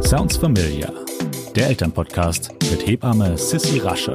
Sounds Familiar, der Elternpodcast mit Hebamme Sissi Rasche.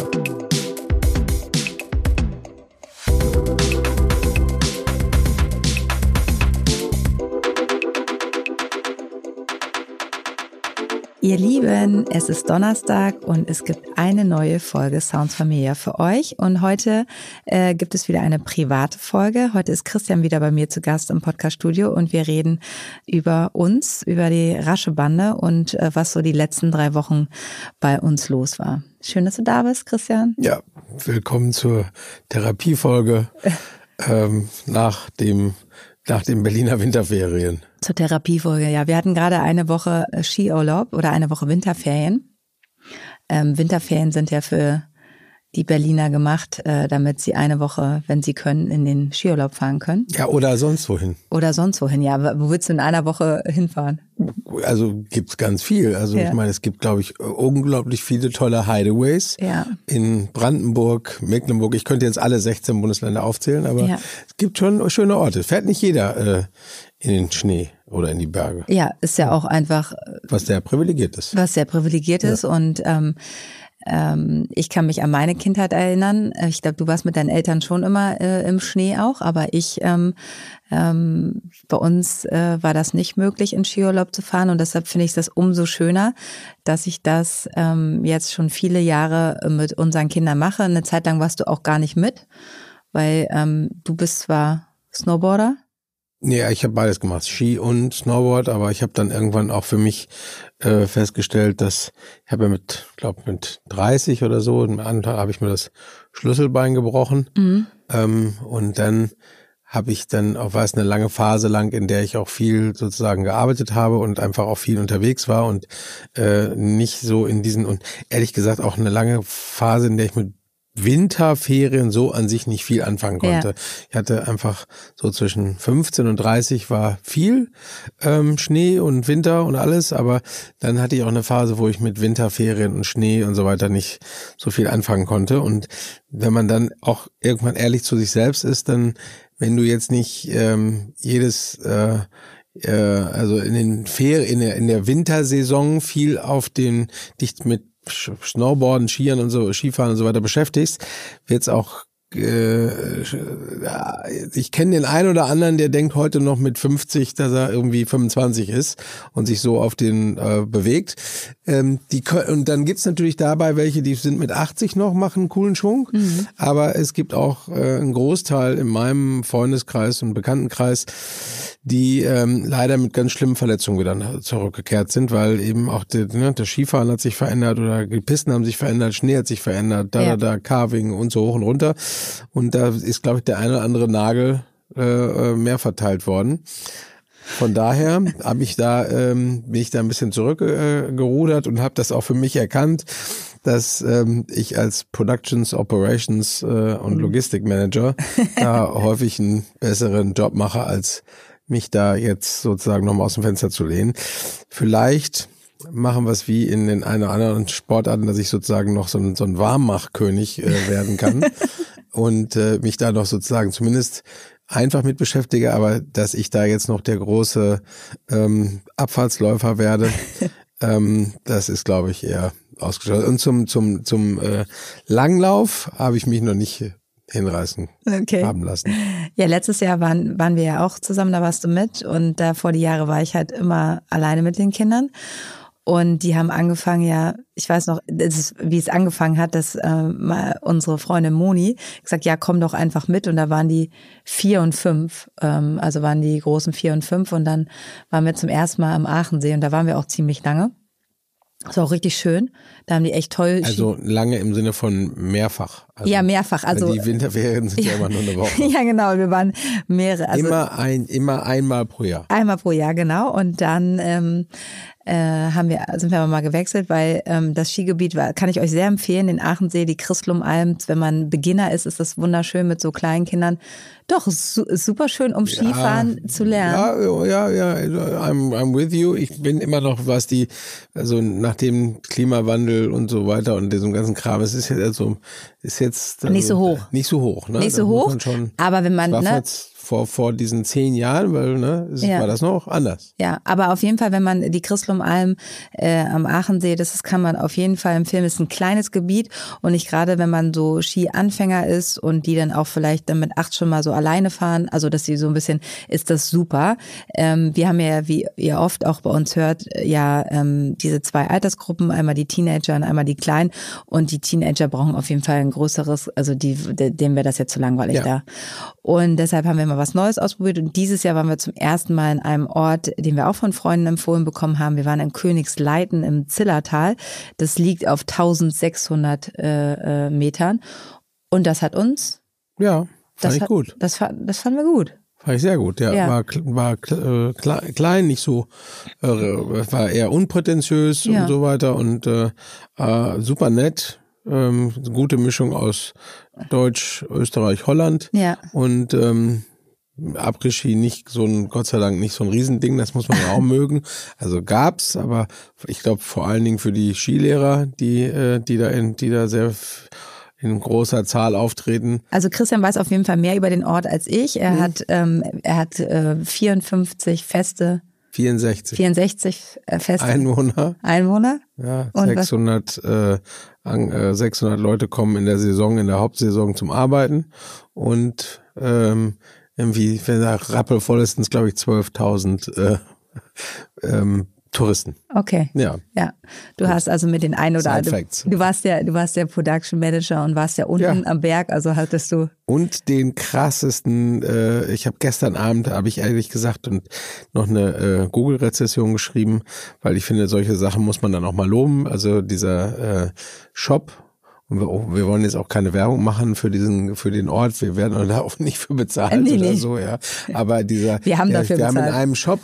Ihr Lieben, es ist Donnerstag und es gibt eine neue Folge Sounds Familiar für euch. Und heute gibt es wieder eine private Folge. Heute ist Christian wieder bei mir zu Gast im Podcast-Studio und wir reden über uns, über die Rasche-Bande und was so die letzten 3 Wochen bei uns los war. Schön, dass du da bist, Christian. Ja, willkommen zur Therapiefolge nach den Berliner Winterferien. Zur Therapiefolge, ja. Wir hatten gerade eine Woche Skiurlaub oder eine Woche Winterferien. Winterferien sind ja für die Berliner gemacht, damit sie eine Woche, wenn sie können, in den Skiurlaub fahren können. Ja, oder sonst wohin. Oder sonst wohin, ja. Wo willst du in einer Woche hinfahren? Also gibt's ganz viel. Also ja. Ich meine, es gibt, glaube ich, unglaublich viele tolle Hideaways in Brandenburg, Mecklenburg. Ich könnte jetzt alle 16 Bundesländer aufzählen, aber es gibt schon schöne Orte. Fährt nicht jeder in den Schnee oder in die Berge. Ja, ist ja auch einfach... Was sehr privilegiert ist. Und ich kann mich an meine Kindheit erinnern. Ich glaube, du warst mit deinen Eltern schon immer im Schnee auch, aber bei uns war das nicht möglich, in Skiurlaub zu fahren und deshalb finde ich das umso schöner, dass ich das jetzt schon viele Jahre mit unseren Kindern mache. Eine Zeit lang warst du auch gar nicht mit, weil du bist zwar Snowboarder. Nee, ich habe beides gemacht, Ski und Snowboard, aber ich habe dann irgendwann auch für mich festgestellt, dass ich habe ja mit 30 oder so, im Anteil habe ich mir das Schlüsselbein gebrochen und dann habe ich dann auch eine lange Phase lang, in der ich auch viel sozusagen gearbeitet habe und einfach auch viel unterwegs war und nicht so in diesen und ehrlich gesagt auch eine lange Phase, in der ich mit Winterferien so an sich nicht viel anfangen konnte. Ja. Ich hatte einfach so zwischen 15 und 30 war viel Schnee und Winter und alles, aber dann hatte ich auch eine Phase, wo ich mit Winterferien und Schnee und so weiter nicht so viel anfangen konnte. Und wenn man dann auch irgendwann ehrlich zu sich selbst ist, dann, wenn du jetzt nicht also in der Wintersaison viel dich mit Snowboarden, Skiern und so, Skifahren und so weiter beschäftigst, wird's auch ich kenne den einen oder anderen, der denkt heute noch mit 50, dass er irgendwie 25 ist und sich so auf den bewegt. Und dann gibt's natürlich dabei welche, die sind mit 80 noch, machen einen coolen Schwung. Mhm. Aber es gibt auch einen Großteil in meinem Freundeskreis und Bekanntenkreis, die leider mit ganz schlimmen Verletzungen wieder zurückgekehrt sind, weil eben auch das Skifahren hat sich verändert oder die Pisten haben sich verändert, Schnee hat sich verändert, Carving und so hoch und runter. Und da ist, glaube ich, der eine oder andere Nagel mehr verteilt worden. Von daher bin ich da ein bisschen zurückgerudert und habe das auch für mich erkannt, dass ich als Productions, Operations und Logistikmanager da häufig einen besseren Job mache, als mich da jetzt sozusagen nochmal aus dem Fenster zu lehnen. Vielleicht machen wir es wie in den einen oder anderen Sportarten, dass ich sozusagen noch so ein Warmmachkönig werden kann und mich da noch sozusagen zumindest einfach mit beschäftige, aber dass ich da jetzt noch der große Abfahrtsläufer werde, das ist, glaube ich, eher ausgeschlossen. Und zum Langlauf habe ich mich noch nicht hinreißen haben lassen. Ja, letztes Jahr waren wir ja auch zusammen, da warst du mit und vor die Jahre war ich halt immer alleine mit den Kindern und die haben angefangen, ich weiß noch, wie es angefangen hat, dass unsere Freundin Moni gesagt, ja, komm doch einfach mit und da waren die 4 und 5, also waren die großen 4 und 5 und dann waren wir zum ersten Mal am Aachensee und da waren wir auch ziemlich lange. Das war auch richtig schön. Da haben die echt toll... Also lange im Sinne von mehrfach. Also ja, mehrfach. Also die Winterferien sind ja immer nur eine Woche. Ja, genau. Wir waren mehrere. Also immer einmal pro Jahr. Einmal pro Jahr, genau. Und dann sind wir mal gewechselt, weil das Skigebiet kann ich euch sehr empfehlen, den Aachensee, die Christlumalm. Wenn man Beginner ist das wunderschön mit so kleinen Kindern. Doch, super schön, um Skifahren zu lernen. Ja, I'm with you. Ich bin immer noch, also nach dem Klimawandel und so weiter und diesem ganzen Kram, es ist jetzt nicht so hoch. Nicht so hoch, ne? Nicht so hoch, aber wenn man, vor diesen 10 Jahren, weil war das noch anders. Ja, aber auf jeden Fall, wenn man die Christlum-Alm am Aachensee, kann man auf jeden Fall empfehlen. Es ist ein kleines Gebiet und nicht gerade, wenn man so Ski-Anfänger ist und die dann auch vielleicht dann mit 8 schon mal so alleine fahren, also dass sie so ein bisschen, ist das super. Wir haben ja, wie ihr oft auch bei uns hört, diese 2 Altersgruppen, einmal die Teenager und einmal die Kleinen, und die Teenager brauchen auf jeden Fall ein größeres, also denen wäre das jetzt zu langweilig da. Und deshalb haben wir mal was Neues ausprobiert und dieses Jahr waren wir zum ersten Mal in einem Ort, den wir auch von Freunden empfohlen bekommen haben. Wir waren in Königsleiten im Zillertal. Das liegt auf 1600 Metern und das hat uns... Ja, fand ich gut. Das fanden wir gut. Fand ich sehr gut, ja. War klein, nicht so, war eher unprätentiös und so weiter und super nett. Gute Mischung aus Deutsch, Österreich, Holland. Ja. Und Après-Ski Gott sei Dank nicht so ein Riesending, das muss man ja auch mögen. Also gab's, aber ich glaube vor allen Dingen für die Skilehrer, die da sehr in großer Zahl auftreten. Also Christian weiß auf jeden Fall mehr über den Ort als ich. Er hat 54 Feste. 64 Feste. Einwohner. Ja, 600 Leute kommen in der Hauptsaison zum Arbeiten und irgendwie, wenn da rappelvoll ist, sind es glaube ich 12.000 Touristen. Okay. Ja. Du hast also mit den einen oder anderen. Du warst der Production Manager und warst ja unten am Berg, also hattest du. Und den krassesten, ich habe gestern Abend, habe ich ehrlich gesagt, und noch eine Google-Rezession geschrieben, weil ich finde, solche Sachen muss man dann auch mal loben. Also dieser Shop. Und wir wollen jetzt auch keine Werbung machen für den Ort. Wir werden da auch nicht für bezahlt oder so, ja. Aber wir haben dafür bezahlt. Wir haben in einem Shop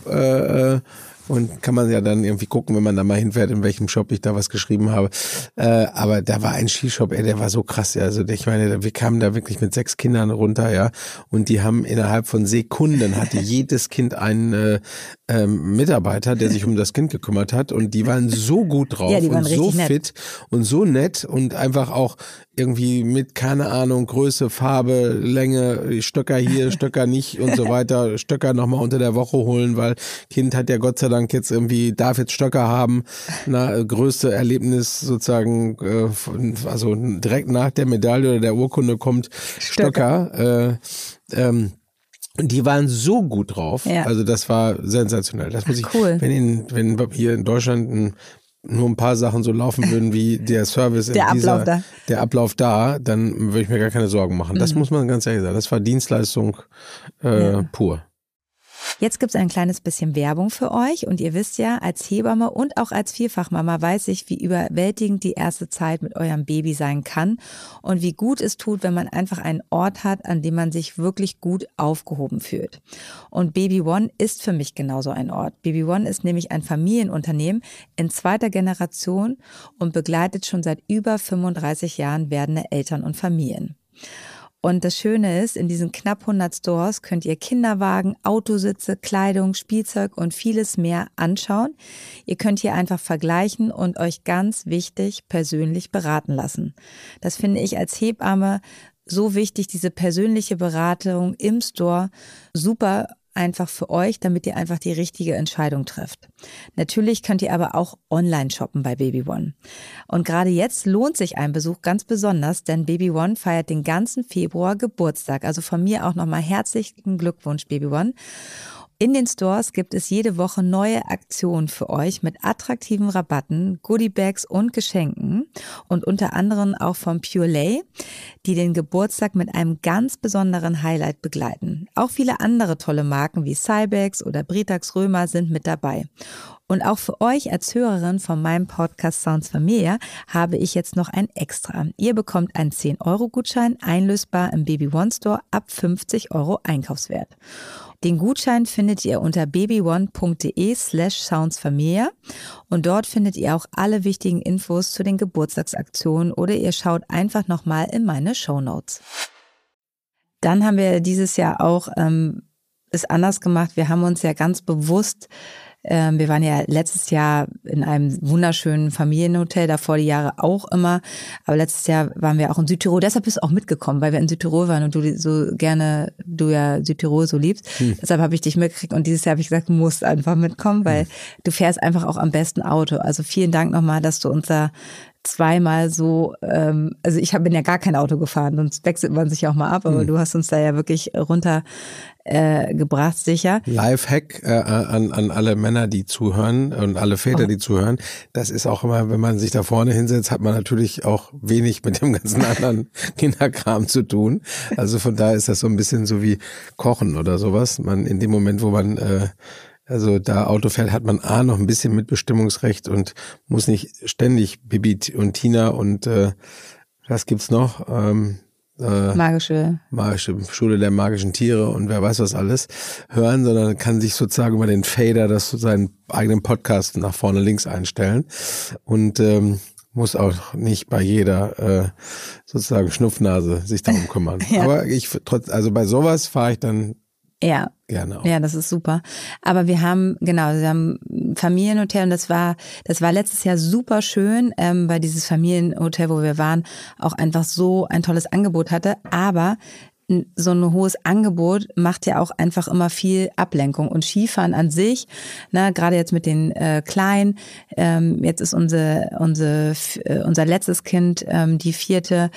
und kann man ja dann irgendwie gucken, wenn man da mal hinfährt, in welchem Shop ich da was geschrieben habe. Aber da war ein Skishop, der war so krass. Ja. Also ich meine, wir kamen da wirklich mit 6 Kindern runter, ja. Und die haben innerhalb von Sekunden hatte jedes Kind einen Mitarbeiter, der sich um das Kind gekümmert hat. Und die waren so gut drauf und so fit und so nett und einfach auch irgendwie mit, keine Ahnung, Größe, Farbe, Länge, Stöcker hier, Stöcker nicht und so weiter, Stöcker nochmal unter der Woche holen, weil Kind hat ja Gott sei Dank jetzt irgendwie, darf jetzt Stöcker haben, größte Erlebnis sozusagen, also direkt nach der Medaille oder der Urkunde kommt Stöcker. Die waren so gut drauf, also das war sensationell. Das muss ich, wenn hier in Deutschland nur ein paar Sachen so laufen würden wie der Service der Ablauf da, dann würde ich mir gar keine Sorgen machen. Das muss man ganz ehrlich sagen. Das war Dienstleistung pur. Jetzt gibt es ein kleines bisschen Werbung für euch und ihr wisst ja, als Hebamme und auch als Vierfachmama weiß ich, wie überwältigend die erste Zeit mit eurem Baby sein kann und wie gut es tut, wenn man einfach einen Ort hat, an dem man sich wirklich gut aufgehoben fühlt. Und Baby One ist für mich genauso ein Ort. Baby One ist nämlich ein Familienunternehmen in 2. Generation und begleitet schon seit über 35 Jahren werdende Eltern und Familien. Und das Schöne ist, in diesen knapp 100 Stores könnt ihr Kinderwagen, Autositze, Kleidung, Spielzeug und vieles mehr anschauen. Ihr könnt hier einfach vergleichen und euch ganz wichtig persönlich beraten lassen. Das finde ich als Hebamme so wichtig, diese persönliche Beratung im Store, super einfach für euch, damit ihr einfach die richtige Entscheidung trefft. Natürlich könnt ihr aber auch online shoppen bei Baby One. Und gerade jetzt lohnt sich ein Besuch ganz besonders, denn Baby One feiert den ganzen Februar Geburtstag. Also von mir auch nochmal herzlichen Glückwunsch, Baby One. In den Stores gibt es jede Woche neue Aktionen für euch mit attraktiven Rabatten, Goodiebags und Geschenken und unter anderem auch von Pure Lay, die den Geburtstag mit einem ganz besonderen Highlight begleiten. Auch viele andere tolle Marken wie Cybex oder Britax Römer sind mit dabei. Und auch für euch als Hörerin von meinem Podcast Sounds Familia habe ich jetzt noch ein Extra. Ihr bekommt einen 10-Euro-Gutschein einlösbar im Baby One Store ab 50 Euro Einkaufswert. Den Gutschein findet ihr unter babyone.de/soundsfamilia und dort findet ihr auch alle wichtigen Infos zu den Geburtstagsaktionen oder ihr schaut einfach nochmal in meine Shownotes. Dann haben wir dieses Jahr auch es anders gemacht. Wir haben uns ja ganz bewusst Wir waren ja letztes Jahr in einem wunderschönen Familienhotel, davor die Jahre auch immer. Aber letztes Jahr waren wir auch in Südtirol. Deshalb bist du auch mitgekommen, weil wir in Südtirol waren und du ja Südtirol so liebst. Deshalb habe ich dich mitgekriegt und dieses Jahr habe ich gesagt, du musst einfach mitkommen, weil du fährst einfach auch am besten Auto. Also vielen Dank nochmal, dass du uns da zweimal so, also ich bin ja gar kein Auto gefahren, sonst wechselt man sich auch mal ab, aber du hast uns da ja wirklich runtergebracht, sicher. Lifehack an alle Männer, die zuhören und alle Väter, die zuhören. Das ist auch immer, wenn man sich da vorne hinsetzt, hat man natürlich auch wenig mit dem ganzen anderen Kinderkram zu tun. Also von daher ist das so ein bisschen so wie Kochen oder sowas. Man in dem Moment, wo man also da Auto fährt, hat man noch ein bisschen Mitbestimmungsrecht und muss nicht ständig Bibi und Tina und was gibt's noch? Magische Schule der magischen Tiere und wer weiß was alles hören, sondern kann sich sozusagen über den Fader seinen eigenen Podcast nach vorne links einstellen und muss auch nicht bei jeder sozusagen Schnupfnase sich darum kümmern. Ja. Aber also bei sowas fahre ich dann gerne auch. Ja, das ist super. Aber wir haben ein Familienhotel und das war letztes Jahr super schön, weil dieses Familienhotel, wo wir waren, auch einfach so ein tolles Angebot hatte. Aber so ein hohes Angebot macht ja auch einfach immer viel Ablenkung und Skifahren an sich, gerade jetzt mit den Kleinen, jetzt ist unser letztes Kind, die 4,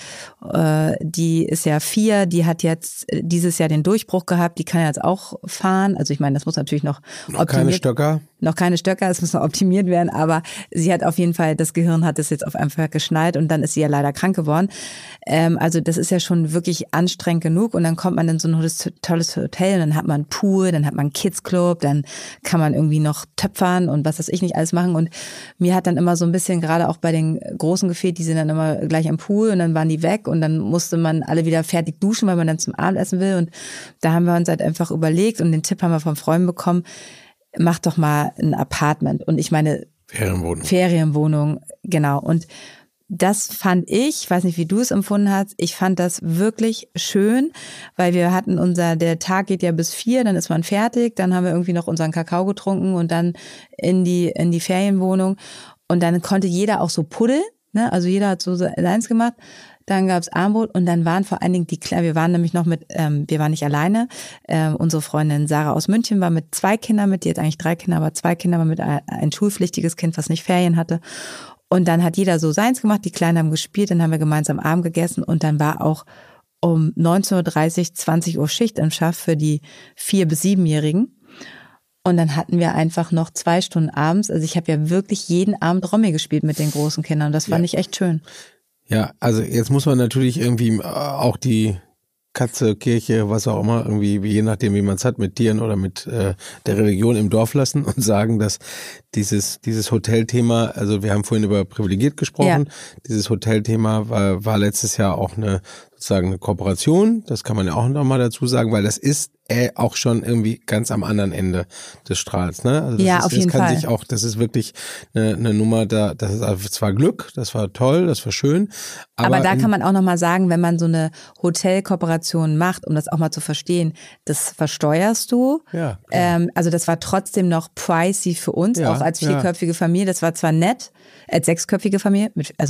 die ist ja 4, die hat jetzt dieses Jahr den Durchbruch gehabt, die kann jetzt auch fahren, also ich meine, das muss natürlich noch keine Stöcker? Noch keine Stöcker, es muss noch optimiert werden, aber sie hat auf jeden Fall, das Gehirn hat es jetzt auf einfach geschnallt und dann ist sie ja leider krank geworden. Also das ist ja schon wirklich anstrengend genug und dann kommt man in so ein tolles Hotel und dann hat man einen Pool, dann hat man einen Kids-Club, dann kann man irgendwie noch töpfern und was weiß ich nicht alles machen und mir hat dann immer so ein bisschen gerade auch bei den Großen gefehlt, die sind dann immer gleich am Pool und dann waren die weg und dann musste man alle wieder fertig duschen, weil man dann zum Abendessen will und da haben wir uns halt einfach überlegt und den Tipp haben wir von Freunden bekommen, mach doch mal ein Apartment. Und ich meine, Ferienwohnung, genau. Und das fand ich weiß nicht, wie du es empfunden hast, ich fand das wirklich schön, weil wir hatten der Tag geht ja bis 4, dann ist man fertig, dann haben wir irgendwie noch unseren Kakao getrunken und dann in die Ferienwohnung. Und dann konnte jeder auch so puddeln, ne? Also jeder hat so seins gemacht. Dann gab's Armbrot und dann waren vor allen Dingen wir waren nämlich noch wir waren nicht alleine. Unsere Freundin Sarah aus München war mit 2 Kindern mit, die hat eigentlich 3 Kinder, aber 2 Kinder war mit ein schulpflichtiges Kind, was nicht Ferien hatte. Und dann hat jeder so seins gemacht, die Kleinen haben gespielt, dann haben wir gemeinsam Abend gegessen und dann war auch um 19:30 Uhr, 20 Uhr Schicht im Schaff für die 4- bis 7-Jährigen. Und dann hatten wir einfach noch 2 Stunden abends. Also ich habe ja wirklich jeden Abend Romy gespielt mit den großen Kindern und das fand ich echt schön. Ja, also jetzt muss man natürlich irgendwie auch die Katze, Kirche, was auch immer, irgendwie, je nachdem, wie man es hat, mit Tieren oder mit der Religion im Dorf lassen und sagen, dass dieses Hotelthema, also wir haben vorhin über privilegiert gesprochen, dieses Hotelthema war letztes Jahr auch sozusagen eine Kooperation, das kann man ja auch nochmal dazu sagen, weil das ist auch schon irgendwie ganz am anderen Ende des Strahls, ne? Also auf jeden Fall. Das ist wirklich eine Nummer, das ist zwar Glück, das war toll, das war schön, aber da kann man auch nochmal sagen, wenn man so eine Hotelkooperation macht, um das auch mal zu verstehen, das versteuerst du. Ja, also das war trotzdem noch pricey für uns, auch als 4-köpfige Familie. Das war zwar nett, als 6-köpfige Familie,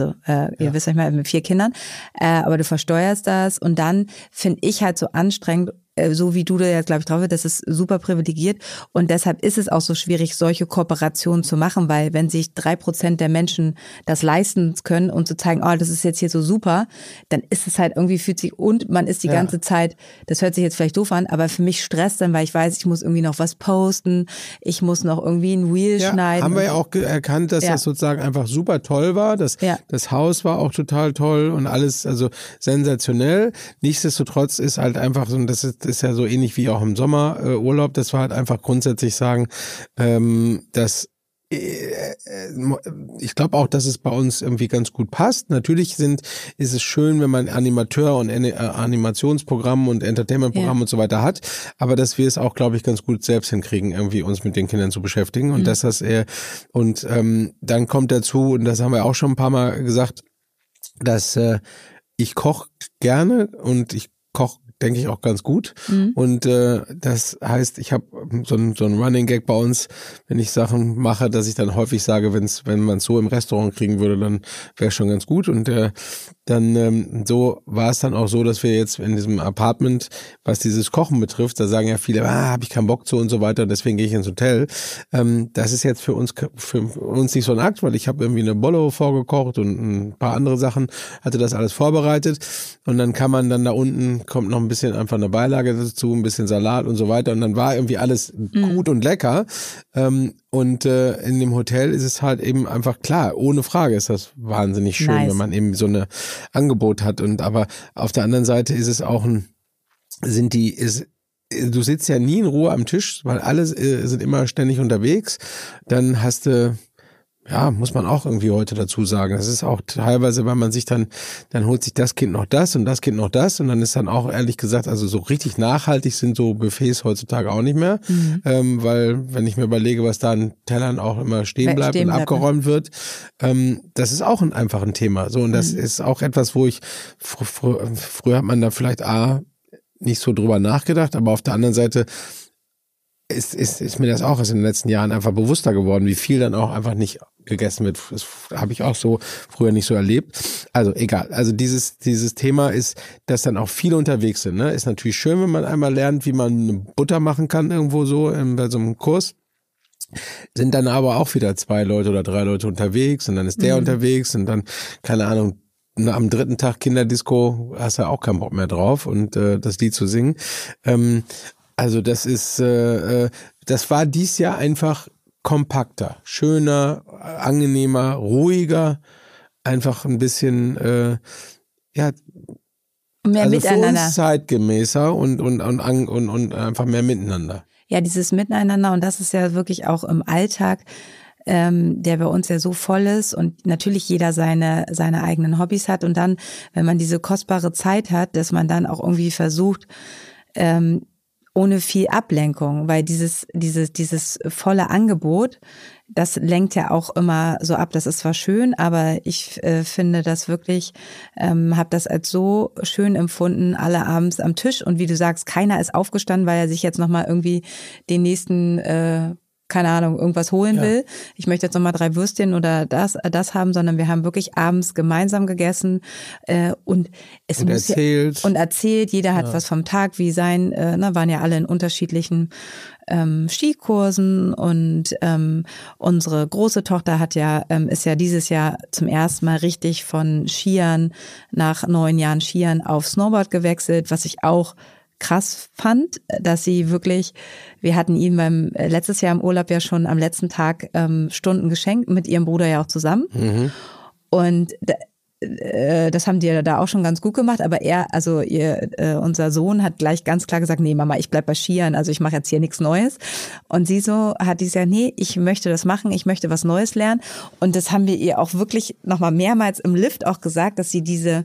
ihr wisst nicht mal, mit 4 Kindern, aber du versteuerst das und dann finde ich halt so anstrengend, so wie du da jetzt, glaube ich, drauf bist, das ist super privilegiert und deshalb ist es auch so schwierig, solche Kooperationen zu machen, weil wenn sich 3% der Menschen das leisten können und zu zeigen, oh, das ist jetzt hier so super, dann ist es halt irgendwie und man ist die ganze Zeit, das hört sich jetzt vielleicht doof an, aber für mich stresst dann, weil ich weiß, ich muss irgendwie noch was posten, ich muss noch irgendwie ein Reel schneiden. Haben wir ja auch erkannt, dass das sozusagen einfach super toll war, das Haus war auch total toll und alles, also sensationell. Nichtsdestotrotz ist halt einfach so, das ist ja so ähnlich wie auch im Sommerurlaub, dass wir halt einfach grundsätzlich sagen, dass ich glaube auch, dass es bei uns irgendwie ganz gut passt. Natürlich ist es schön, wenn man Animateur und Animationsprogramm und Entertainmentprogramm und so weiter hat, aber dass wir es auch, glaube ich, ganz gut selbst hinkriegen, irgendwie uns mit den Kindern zu beschäftigen und dann kommt dazu, und das haben wir auch schon ein paar Mal gesagt, dass ich koche gerne und ich koche denke ich, auch ganz gut. Und das heißt, ich habe so ein Running Gag bei uns, wenn ich Sachen mache, dass ich dann häufig sage, wenn man es so im Restaurant kriegen würde, dann wäre es schon ganz gut. Und dann so war es dann auch so, dass wir jetzt in diesem Apartment, was dieses Kochen betrifft, da sagen ja viele, habe ich keinen Bock zu und so weiter, deswegen gehe ich ins Hotel. Das ist jetzt für uns nicht so ein Akt, weil ich habe irgendwie eine Bolle vorgekocht und ein paar andere Sachen, hatte das alles vorbereitet und dann kann man dann da unten, kommt noch ein bisschen einfach eine Beilage dazu, ein bisschen Salat und so weiter und dann war irgendwie alles gut und lecker. Und in dem Hotel ist es halt eben einfach klar, ohne Frage ist das wahnsinnig schön, wenn man eben so eine Angebot hat. Und aber auf der anderen Seite ist es auch du sitzt ja nie in Ruhe am Tisch, weil alle sind immer ständig unterwegs. Dann hast du, muss man auch irgendwie heute dazu sagen. Das ist auch teilweise, weil man sich dann holt sich das Kind noch das und das Kind noch das und dann ist dann auch ehrlich gesagt, also so richtig nachhaltig sind so Buffets heutzutage auch nicht mehr, weil wenn ich mir überlege, was da an Tellern auch immer stehen bleibt und abgeräumt wird, das ist auch einfach ein Thema. So und das ist auch etwas, wo ich früher hat man da vielleicht nicht so drüber nachgedacht, aber auf der anderen Seite ist mir das auch erst in den letzten Jahren einfach bewusster geworden, wie viel dann auch einfach nicht gegessen wird. Das habe ich auch so früher nicht so erlebt. Also egal. Also dieses Thema ist, dass dann auch viele unterwegs sind. Ne? Ist natürlich schön, wenn man einmal lernt, wie man eine Butter machen kann irgendwo so bei so einem Kurs. Sind dann aber auch wieder 2 Leute oder 3 Leute unterwegs und dann ist der unterwegs und dann, keine Ahnung, am 3. Tag Kinderdisco hast du auch keinen Bock mehr drauf und das Lied zu singen. Also das ist, das war dies Jahr einfach kompakter, schöner, angenehmer, ruhiger, einfach ein bisschen, mehr also miteinander. Für uns zeitgemäßer und einfach mehr miteinander. Ja, dieses Miteinander und das ist ja wirklich auch im Alltag, der bei uns ja so voll ist und natürlich jeder seine eigenen Hobbys hat und dann, wenn man diese kostbare Zeit hat, dass man dann auch irgendwie versucht, ohne viel Ablenkung, weil dieses volle Angebot, das lenkt ja auch immer so ab. Das ist zwar schön, aber ich finde das wirklich, habe das als so schön empfunden, alle abends am Tisch und wie du sagst, keiner ist aufgestanden, weil er sich jetzt nochmal irgendwie den nächsten keine Ahnung, irgendwas holen will. Ich möchte jetzt nochmal 3 Würstchen oder das haben, sondern wir haben wirklich abends gemeinsam gegessen und erzählt. Jeder hat was vom Tag, wie sein, waren ja alle in unterschiedlichen Skikursen und unsere große Tochter ist ja dieses Jahr zum ersten Mal richtig von Skiern nach 9 Jahren Skiern auf Snowboard gewechselt, was ich auch krass fand, dass sie wirklich, wir hatten ihnen letztes Jahr im Urlaub ja schon am letzten Tag Stunden geschenkt, mit ihrem Bruder ja auch zusammen. Und das haben die ja da auch schon ganz gut gemacht, aber unser Sohn hat gleich ganz klar gesagt, nee Mama, ich bleib bei Skiern, also ich mache jetzt hier nichts Neues. Und sie hat gesagt, nee, ich möchte das machen, ich möchte was Neues lernen. Und das haben wir ihr auch wirklich nochmal mehrmals im Lift auch gesagt, dass sie diese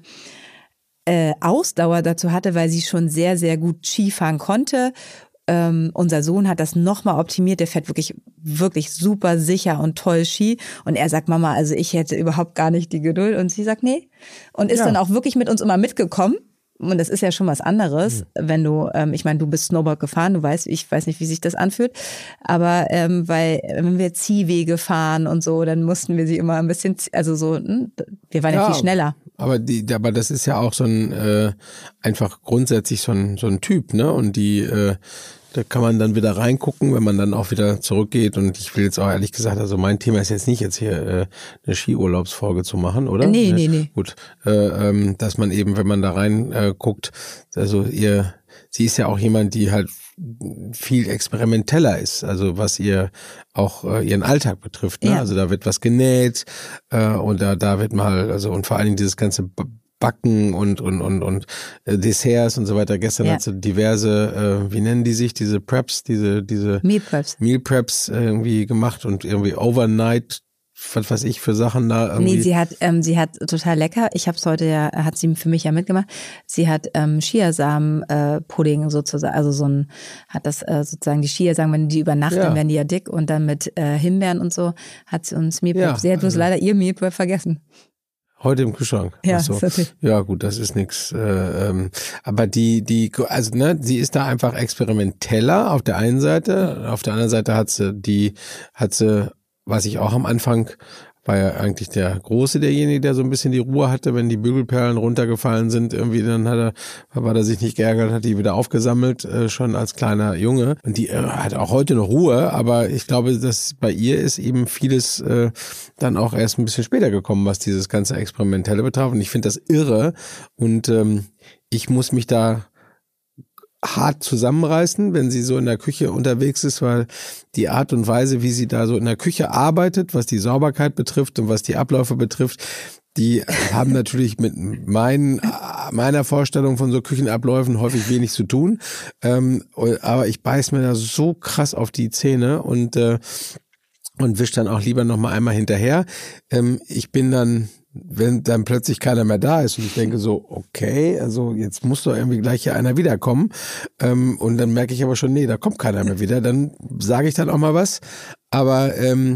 Ausdauer dazu hatte, weil sie schon sehr, sehr gut Skifahren konnte. Unser Sohn hat das nochmal optimiert, der fährt wirklich, wirklich super sicher und toll Ski und er sagt, Mama, also ich hätte überhaupt gar nicht die Geduld und sie sagt, nee und ist dann auch wirklich mit uns immer mitgekommen und das ist ja schon was anderes, wenn du, ich meine, du bist Snowboard gefahren, ich weiß nicht, wie sich das anfühlt, aber weil wenn wir Ziehwege fahren und so, dann mussten wir sie immer ein bisschen, also so, wir waren ja viel schneller. Aber das ist ja auch so ein einfach grundsätzlich so ein Typ, ne? Und da kann man dann wieder reingucken, wenn man dann auch wieder zurückgeht. Und ich will jetzt auch ehrlich gesagt, also mein Thema ist jetzt nicht jetzt hier eine Skiurlaubsfolge zu machen, oder? Nee. Gut, dass man eben, wenn man da rein guckt, also sie ist ja auch jemand, die halt viel experimenteller ist, also was ihr auch ihren Alltag betrifft. Ne? Ja. Also da wird was genäht und da wird mal, also und vor allen Dingen dieses ganze Backen und Desserts und so weiter. Gestern hat sie diverse, wie nennen die sich, diese Preps, diese Meal Preps irgendwie gemacht und irgendwie Overnight, was weiß ich für Sachen da irgendwie. Nee, sie hat total lecker. Ich habe es heute hat sie für mich ja mitgemacht. Sie hat Chiasamen-Pudding sozusagen, also hat das sozusagen die Chiasamen, wenn die übernachten, dann werden die ja dick und dann mit Himbeeren und so hat sie uns Meal Prep. Sie hat bloß leider ihr Meal Prep vergessen. Heute im Kühlschrank. Ja, so. natürlich. Ja, gut, das ist nix. Aber sie ist da einfach experimenteller auf der einen Seite. Auf der anderen Seite hat sie, was ich auch am Anfang, war ja eigentlich der Große derjenige, der so ein bisschen die Ruhe hatte, wenn die Bügelperlen runtergefallen sind, irgendwie, dann war er sich nicht geärgert, hat die wieder aufgesammelt, schon als kleiner Junge. Und die hat auch heute noch Ruhe, aber ich glaube, dass bei ihr ist eben vieles dann auch erst ein bisschen später gekommen, was dieses ganze Experimentelle betraf. Und ich finde das irre. Und ich muss mich da hart zusammenreißen, wenn sie so in der Küche unterwegs ist, weil die Art und Weise, wie sie da so in der Küche arbeitet, was die Sauberkeit betrifft und was die Abläufe betrifft, die haben natürlich mit meiner Vorstellung von so Küchenabläufen häufig wenig zu tun. Aber ich beiß mir da so krass auf die Zähne und wisch dann auch lieber noch mal einmal hinterher. Ich bin dann, wenn dann plötzlich keiner mehr da ist und ich denke so, okay, also jetzt muss doch irgendwie gleich hier einer wiederkommen, und dann merke ich aber schon, nee, da kommt keiner mehr wieder, dann sage ich dann auch mal was, aber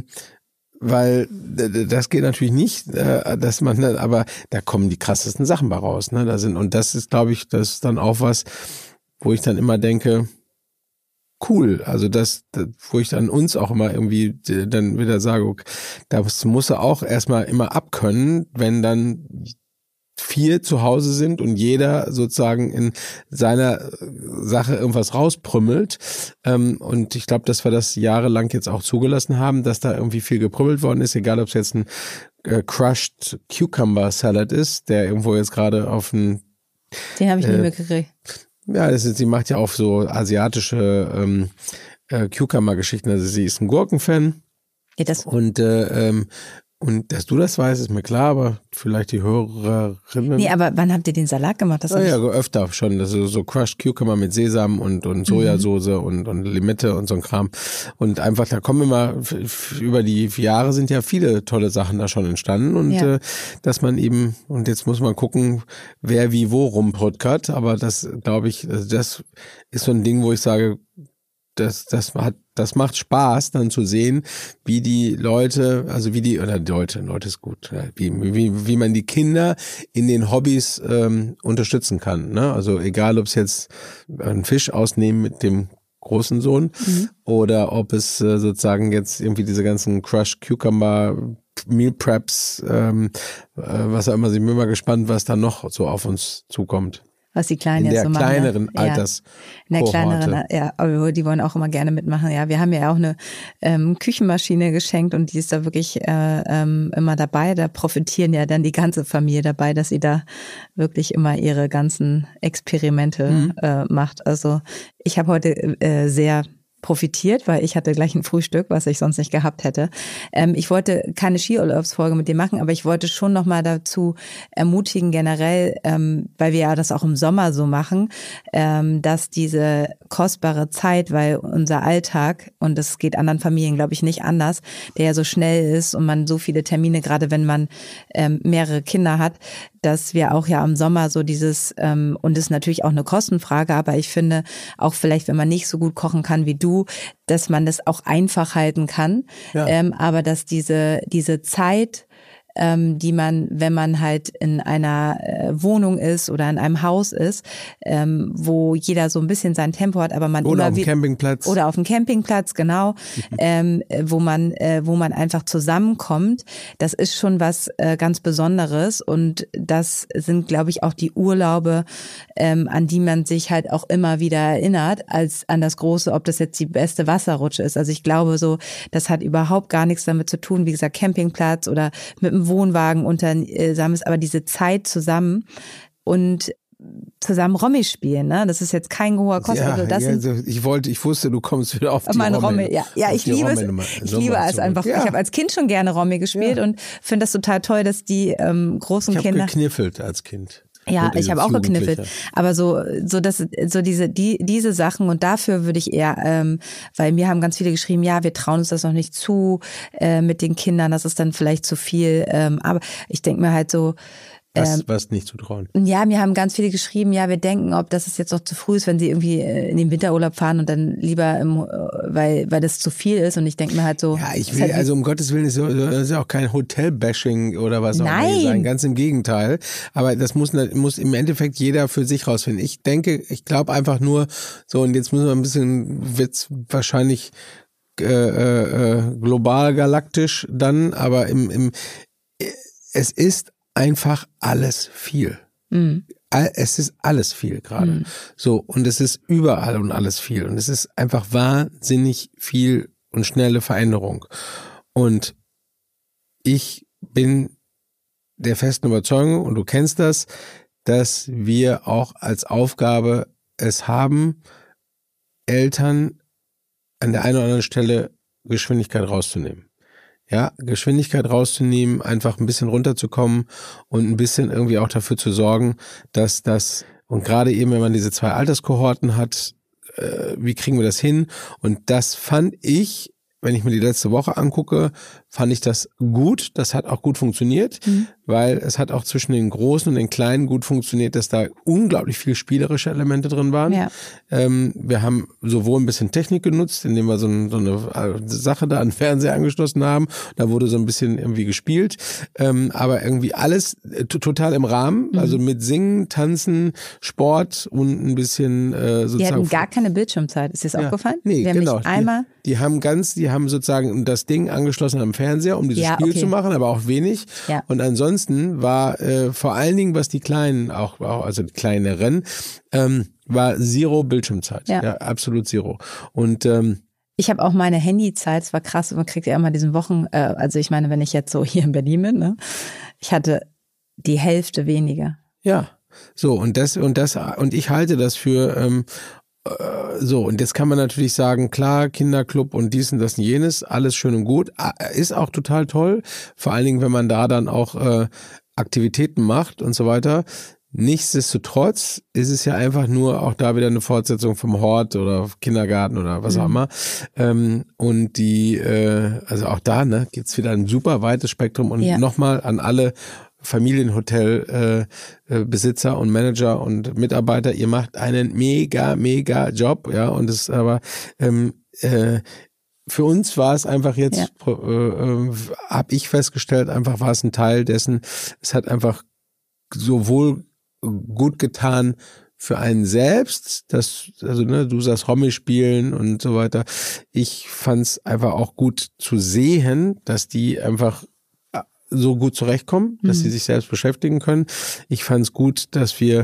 weil das geht natürlich nicht, dass man dann, aber da kommen die krassesten Sachen bei raus, ne? Und das ist, glaube ich, das ist dann auch was, wo ich dann immer denke, cool, also das, wo ich dann uns auch immer irgendwie dann wieder sage, okay, das muss er auch erstmal immer abkönnen, wenn dann 4 zu Hause sind und jeder sozusagen in seiner Sache irgendwas rausprümmelt. Und ich glaube, dass wir das jahrelang jetzt auch zugelassen haben, dass da irgendwie viel geprümmelt worden ist, egal ob es jetzt ein Crushed Cucumber Salad ist, der irgendwo jetzt gerade auf den... Den habe ich nicht mehr gekriegt. Ja, sie macht ja auch so asiatische Cucumber-Geschichten. Also sie ist ein Gurkenfan. Ja, das Und dass du das weißt, ist mir klar, aber vielleicht die Hörerinnen. Nee, aber wann habt ihr den Salat gemacht? Das ja, öfter schon. Das ist so Crushed Cucumber mit Sesam und Sojasauce und Limette und so ein Kram. Und einfach, da kommen immer, über die Jahre sind ja viele tolle Sachen da schon entstanden. Und dass man eben, und jetzt muss man gucken, wer wie wo rumputkert. Aber das, glaube ich, das ist so ein Ding, wo ich sage, das macht Spaß, dann zu sehen, wie die Leute, also Leute ist gut, wie man die Kinder in den Hobbys unterstützen kann, ne? Also egal, ob es jetzt einen Fisch ausnehmen mit dem großen Sohn oder ob es sozusagen jetzt irgendwie diese ganzen Crushed Cucumber Meal Preps, was auch immer, ich bin immer gespannt, was da noch so auf uns zukommt. Was die Kleinen jetzt so machen. In der kleineren In der kleineren, ja, aber die wollen auch immer gerne mitmachen. Ja, wir haben ja auch eine Küchenmaschine geschenkt und die ist da wirklich immer dabei. Da profitieren ja dann die ganze Familie dabei, dass sie da wirklich immer ihre ganzen Experimente macht. Also ich habe heute sehr profitiert, weil ich hatte gleich ein Frühstück, was ich sonst nicht gehabt hätte. Ich wollte keine Skiurlaubsfolge mit dir machen, aber ich wollte schon nochmal dazu ermutigen, generell, weil wir ja das auch im Sommer so machen, dass diese kostbare Zeit, weil unser Alltag, und das geht anderen Familien, glaube ich, nicht anders, der ja so schnell ist und man so viele Termine, gerade wenn man mehrere Kinder hat, dass wir auch ja im Sommer so dieses, und das ist natürlich auch eine Kostenfrage, aber ich finde auch vielleicht, wenn man nicht so gut kochen kann wie du, dass man das auch einfach halten kann, aber dass diese Zeit, die man, wenn man halt in einer Wohnung ist oder in einem Haus ist, wo jeder so ein bisschen sein Tempo hat, aber man oder immer auf dem Campingplatz. Oder auf dem Campingplatz, genau, wo man einfach zusammenkommt. Das ist schon was ganz Besonderes und das sind, glaube ich, auch die Urlaube, an die man sich halt auch immer wieder erinnert, als an das Große, ob das jetzt die beste Wasserrutsche ist. Also ich glaube so, das hat überhaupt gar nichts damit zu tun, wie gesagt, Campingplatz oder mit dem Wohnwagen zusammen ist, aber diese Zeit zusammen und zusammen Romy spielen, ne? Das ist jetzt kein hoher Kosten. Ich wusste, du kommst wieder auf die Romy. Ja, ich liebe es. Ich liebe es einfach. Ja. Ich habe als Kind schon gerne Romy gespielt und finde das total toll, dass die großen Kinder. Ich habe gekniffelt als Kind. Ja, ich habe auch gekniffelt, aber diese Sachen, und dafür würde ich eher, weil mir haben ganz viele geschrieben, ja, wir trauen uns das noch nicht zu mit den Kindern, das ist dann vielleicht zu viel, aber ich denke mir halt so, Was nicht zutrauen? Ja, mir haben ganz viele geschrieben, ja, wir denken, ob das jetzt noch zu früh ist, wenn sie irgendwie in den Winterurlaub fahren und dann lieber, weil das zu viel ist. Und ich denke mir halt so. Ja, ich will, also um Gottes Willen, das ist ja auch kein Hotel-Bashing oder was auch immer sein. Ganz im Gegenteil. Aber das muss im Endeffekt jeder für sich rausfinden. Ich glaube einfach nur, so, und jetzt müssen wir ein bisschen, wird's wahrscheinlich global galaktisch dann, aber es ist einfach alles viel. Mhm. Es ist alles viel gerade. Mhm. So, und es ist überall und alles viel. Und es ist einfach wahnsinnig viel und schnelle Veränderung. Und ich bin der festen Überzeugung, und du kennst das, dass wir auch als Aufgabe es haben, Eltern an der einen oder anderen Stelle Geschwindigkeit rauszunehmen. Ja, Geschwindigkeit rauszunehmen, einfach ein bisschen runterzukommen und ein bisschen irgendwie auch dafür zu sorgen, dass das, und gerade eben, wenn man diese 2 Alterskohorten hat, wie kriegen wir das hin? Und das fand ich, wenn ich mir die letzte Woche angucke, fand ich das gut. Das hat auch gut funktioniert, weil es hat auch zwischen den Großen und den Kleinen gut funktioniert, dass da unglaublich viel spielerische Elemente drin waren. Ja. Wir haben sowohl ein bisschen Technik genutzt, indem wir so eine Sache da an den Fernseher angeschlossen haben. Da wurde so ein bisschen irgendwie gespielt, aber irgendwie alles total im Rahmen, also mit Singen, Tanzen, Sport und ein bisschen sozusagen. Die hatten gar keine Bildschirmzeit. Ist dir das aufgefallen? Nee, genau. Die haben sozusagen das Ding angeschlossen am Fernseher, um dieses Spiel zu machen, aber auch wenig. Ja. Und ansonsten war vor allen Dingen, was die Kleinen auch also die Kleineren, war Zero Bildschirmzeit. Ja, absolut Zero. Und ich habe auch meine Handyzeit, es war krass, man kriegt ja immer diesen also ich meine, wenn ich jetzt so hier in Berlin bin, ne, ich hatte die Hälfte weniger. Ja, so und ich halte das für so, und jetzt kann man natürlich sagen, klar, Kinderclub und dies und das und jenes, alles schön und gut, ist auch total toll, vor allen Dingen, wenn man da dann auch Aktivitäten macht und so weiter. Nichtsdestotrotz ist es ja einfach nur auch da wieder eine Fortsetzung vom Hort oder Kindergarten oder was auch immer. Und also auch da, ne, gibt's wieder ein super weites Spektrum und nochmal an alle Familienhotel Besitzer und Manager und Mitarbeiter, ihr macht einen mega Job, ja, und es aber für uns war es einfach jetzt, habe ich festgestellt, einfach war es ein Teil dessen, es hat einfach sowohl gut getan für einen selbst, du sagst Romy spielen und so weiter. Ich fand es einfach auch gut zu sehen, dass die einfach so gut zurechtkommen, dass sie sich selbst beschäftigen können. Ich fand es gut, dass wir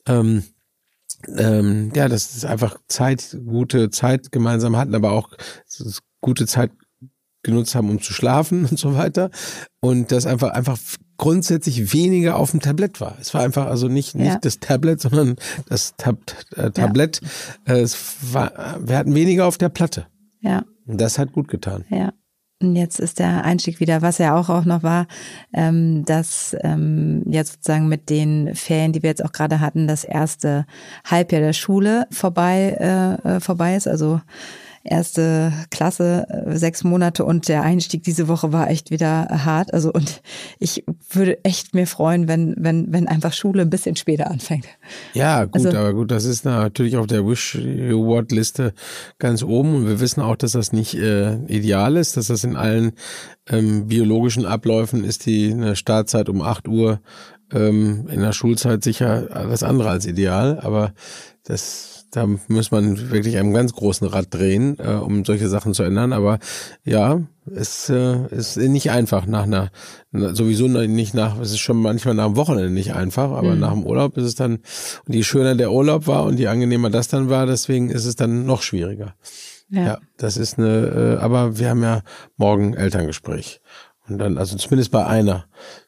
dass es einfach gute Zeit gemeinsam hatten, aber auch gute Zeit genutzt haben, um zu schlafen und so weiter. Und das einfach grundsätzlich weniger auf dem Tablett war. Es war einfach also nicht das Tablet, sondern das Tablett. Wir hatten weniger auf der Platte. Ja. Und das hat gut getan. Ja. Und jetzt ist der Einstieg wieder, was ja auch noch war, dass jetzt sozusagen mit den Ferien, die wir jetzt auch gerade hatten, das erste Halbjahr der Schule vorbei ist. Also erste Klasse, 6 Monate, und der Einstieg diese Woche war echt wieder hart. Also, und ich würde echt mir freuen, wenn einfach Schule ein bisschen später anfängt. Ja, gut, also, aber gut, das ist natürlich auf der Wish-Award-Liste ganz oben, und wir wissen auch, dass das nicht ideal ist, dass das in allen biologischen Abläufen ist eine Startzeit um 8 Uhr in der Schulzeit sicher alles andere als ideal, aber da muss man wirklich einem ganz großen Rad drehen, um solche Sachen zu ändern. Aber ja, es ist nicht einfach es ist schon manchmal nach dem Wochenende nicht einfach, aber nach dem Urlaub ist es dann, und je schöner der Urlaub war und je angenehmer das dann war, deswegen ist es dann noch schwieriger. Ja, das ist aber wir haben ja morgen Elterngespräch. Und dann, also zumindest bei einer.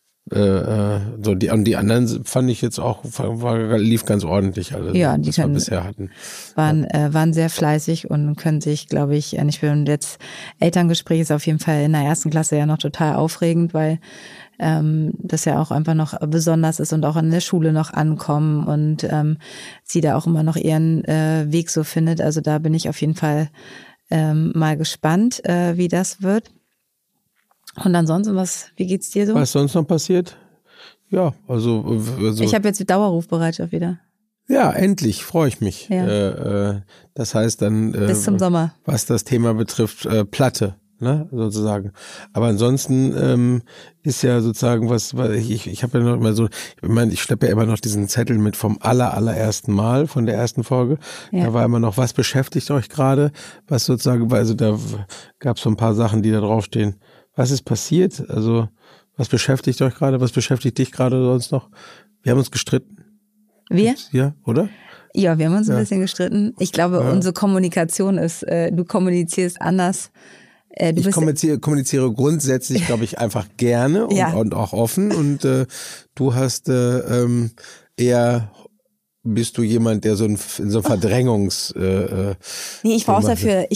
Die anderen fand ich jetzt auch, lief ganz ordentlich alles, ja, die was wir bisher hatten. Waren sehr fleißig und können sich, glaube ich, nicht mehr. Und jetzt Elterngespräch ist auf jeden Fall in der 1. Klasse ja noch total aufregend, weil das ja auch einfach noch besonders ist und auch in der Schule noch ankommen und sie da auch immer noch ihren Weg so findet. Also da bin ich auf jeden Fall mal gespannt, wie das wird. Und ansonsten, wie geht's dir so? Was sonst noch passiert? Ja, also ich habe jetzt die Dauerrufbereitschaft wieder. Ja, endlich, freue ich mich. Ja. Das heißt dann, bis zum Sommer. Was das Thema betrifft, Platte, ne, sozusagen. Aber ansonsten ist ja sozusagen ich habe ja noch immer so, ich schleppe ja immer noch diesen Zettel mit vom allerersten Mal, von der ersten Folge. Ja. Da war immer noch, was beschäftigt euch gerade? Was sozusagen, also da gab es so ein paar Sachen, die da draufstehen. Was ist passiert? Also, was beschäftigt euch gerade? Was beschäftigt dich gerade sonst noch? Wir haben uns gestritten. Wir? Ja, oder? Ja, wir haben uns ein bisschen gestritten. Ich glaube, unsere Kommunikation ist, du kommunizierst anders. Ich kommuniziere grundsätzlich, glaube ich, einfach gerne und auch offen. Und du hast eher, bist du jemand, der so ein Verdrängungs... nee, ich brauche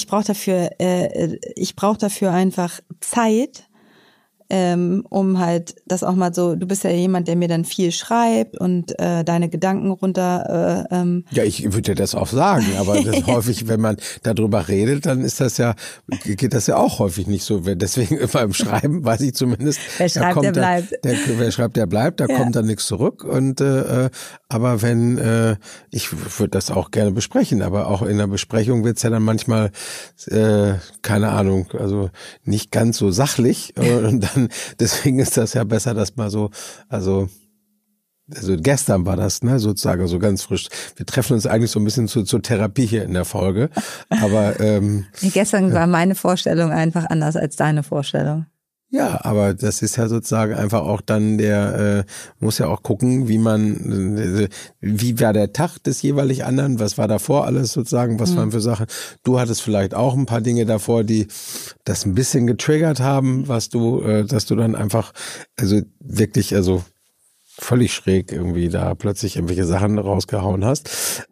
dafür einfach Zeit, um halt das auch mal so, du bist ja jemand, der mir dann viel schreibt und deine Gedanken runter. Ja, ich würde dir das auch sagen, aber das häufig, wenn man darüber redet, dann geht das ja auch häufig nicht so. Deswegen beim Schreiben weiß ich zumindest. Wer schreibt, der bleibt. Wer schreibt, der bleibt, da kommt dann nichts zurück. Und aber wenn, ich würde das auch gerne besprechen, aber auch in der Besprechung wird's ja dann manchmal, keine Ahnung, also nicht ganz so sachlich. Und dann deswegen ist das ja besser, dass mal so, also gestern war das, ne, sozusagen so ganz frisch. Wir treffen uns eigentlich so ein bisschen zur Therapie hier in der Folge, aber gestern war meine Vorstellung einfach anders als deine Vorstellung. Ja, aber das ist ja sozusagen einfach auch dann muss ja auch gucken, wie war der Tag des jeweilig anderen, was war davor alles sozusagen, was waren für Sachen. Du hattest vielleicht auch ein paar Dinge davor, die das ein bisschen getriggert haben, dass du dann einfach, also wirklich, also völlig schräg irgendwie da plötzlich irgendwelche Sachen rausgehauen hast.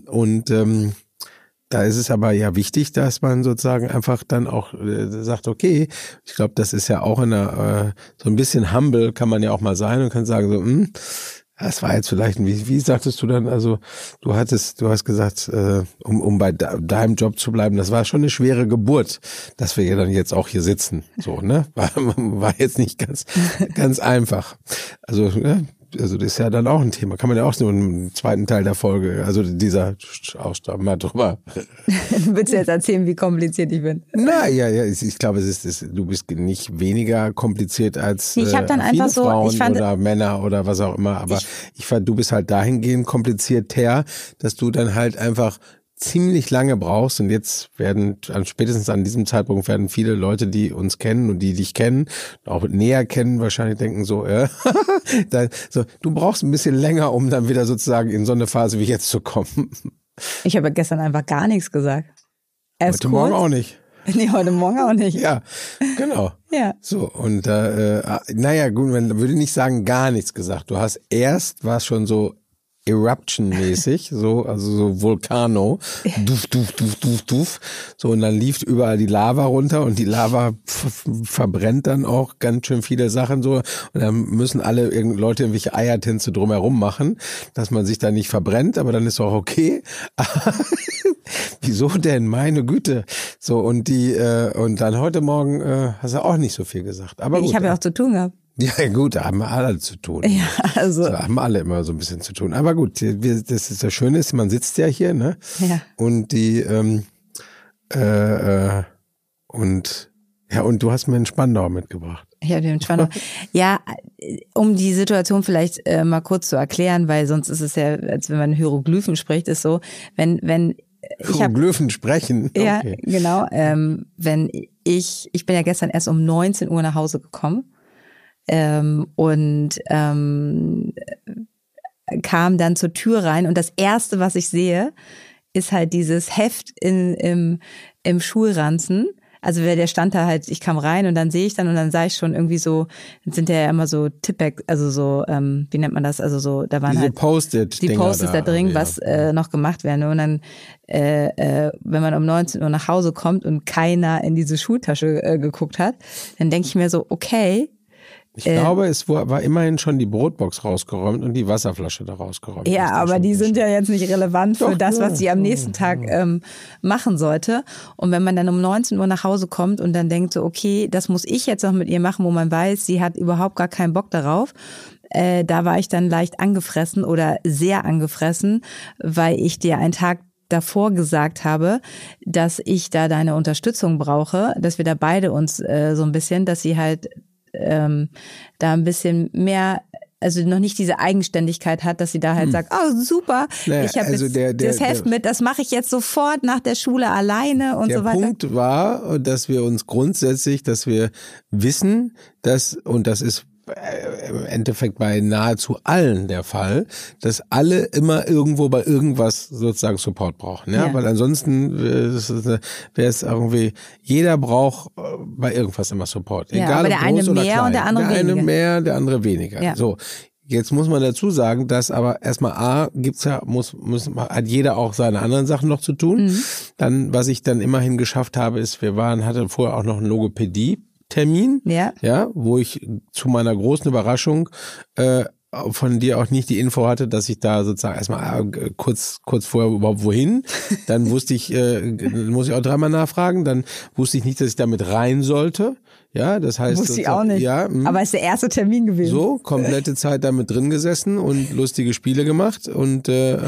Da ist es aber ja wichtig, dass man sozusagen einfach dann auch sagt, okay, ich glaube, das ist ja auch so ein bisschen humble kann man ja auch mal sein und kann sagen so, das war jetzt vielleicht, wie sagtest du dann, also du hast gesagt, um bei deinem Job zu bleiben, das war schon eine schwere Geburt, dass wir ja dann jetzt auch hier sitzen, so, ne? War jetzt nicht ganz einfach. Also, ne? Also das ist ja dann auch ein Thema. Kann man ja auch so im zweiten Teil der Folge, also dieser Ausstaben mal drüber. Willst du jetzt erzählen, wie kompliziert ich bin? Ja, ich glaube, du bist nicht weniger kompliziert als ich hab dann viele einfach so, Frauen oder Männer oder was auch immer. Aber ich fand, du bist halt dahingehend komplizierter, dass du dann halt einfach ziemlich lange brauchst und jetzt spätestens an diesem Zeitpunkt werden viele Leute, die uns kennen und die dich kennen, auch näher kennen, wahrscheinlich denken so, du brauchst ein bisschen länger, um dann wieder sozusagen in so eine Phase wie jetzt zu kommen. Ich habe gestern einfach gar nichts gesagt. Heute Morgen auch nicht. Nee, heute Morgen auch nicht. Ja, genau. Ja. So, und naja, gut, man würde nicht sagen, gar nichts gesagt. Du hast war es schon so Eruption-mäßig, also so Vulcano, duf. So, und dann lief überall die Lava runter und die Lava verbrennt dann auch ganz schön viele Sachen so. Und dann müssen alle Leute irgendwelche Eiertänze drumherum machen, dass man sich da nicht verbrennt, aber dann ist auch okay. Wieso denn? Meine Güte. So, und dann heute Morgen hast du auch nicht so viel gesagt. Aber gut, ich habe ja auch zu tun gehabt. Ja gut, da haben wir alle zu tun. Ja, also. Da haben alle immer so ein bisschen zu tun. Aber gut, das ist das Schöne ist, man sitzt ja hier, ne? Ja. Und und du hast mir einen Spandau mitgebracht. Ich habe den Spandau. Ja, um die Situation vielleicht mal kurz zu erklären, weil sonst ist es ja, als wenn man Hieroglyphen spricht, ist so, wenn Hieroglyphen sprechen. Okay. Ja, genau. Wenn ich bin ja gestern erst um 19 Uhr nach Hause gekommen. Kam dann zur Tür rein und das Erste, was ich sehe, ist halt dieses Heft im Schulranzen. Also der stand da halt, ich kam rein und dann sehe ich dann und dann sah ich schon irgendwie so, sind ja immer so Tippback, also so, wie nennt man das, also so, da waren diese halt die Post-its da drin, was noch gemacht werden. Und dann, wenn man um 19 Uhr nach Hause kommt und keiner in diese Schultasche geguckt hat, dann denke ich mir so, okay, Ich glaube, es war immerhin schon die Brotbox rausgeräumt und die Wasserflasche da rausgeräumt. Ja, aber die sind ja jetzt nicht relevant für das, was sie am nächsten Tag machen sollte. Und wenn man dann um 19 Uhr nach Hause kommt und dann denkt so, okay, das muss ich jetzt noch mit ihr machen, wo man weiß, sie hat überhaupt gar keinen Bock darauf. Da war ich dann leicht angefressen oder sehr angefressen, weil ich dir einen Tag davor gesagt habe, dass ich da deine Unterstützung brauche, dass wir da beide uns so ein bisschen, dass sie halt da ein bisschen mehr, also noch nicht diese Eigenständigkeit hat, dass sie da halt sagt, oh super, ich habe jetzt das Heft mit, das mache ich jetzt sofort nach der Schule alleine und so weiter. Der Punkt war, dass wir uns grundsätzlich, dass wir wissen, dass, und das ist im Endeffekt bei nahezu allen der Fall, dass alle immer irgendwo bei irgendwas sozusagen Support brauchen. Ja? Weil ansonsten wäre es irgendwie, jeder braucht bei irgendwas immer Support. Egal aber der ob groß eine oder mehr klein. und der andere weniger. Der eine mehr, der andere weniger. Ja. So. Jetzt muss man dazu sagen, dass aber erstmal hat jeder auch seine anderen Sachen noch zu tun. Dann, was ich dann immerhin geschafft habe, ist, hatte vorher auch noch einen Logopädie-Termin, wo ich zu meiner großen Überraschung von dir auch nicht die Info hatte, dass ich da sozusagen erstmal kurz vorher überhaupt wohin. Dann wusste ich, muss ich auch dreimal nachfragen, dann wusste ich nicht, dass ich damit rein sollte. Ja, das heißt. Wusste ich auch nicht. Ja, aber es ist der erste Termin gewesen. So, komplette Zeit damit drin gesessen und lustige Spiele gemacht und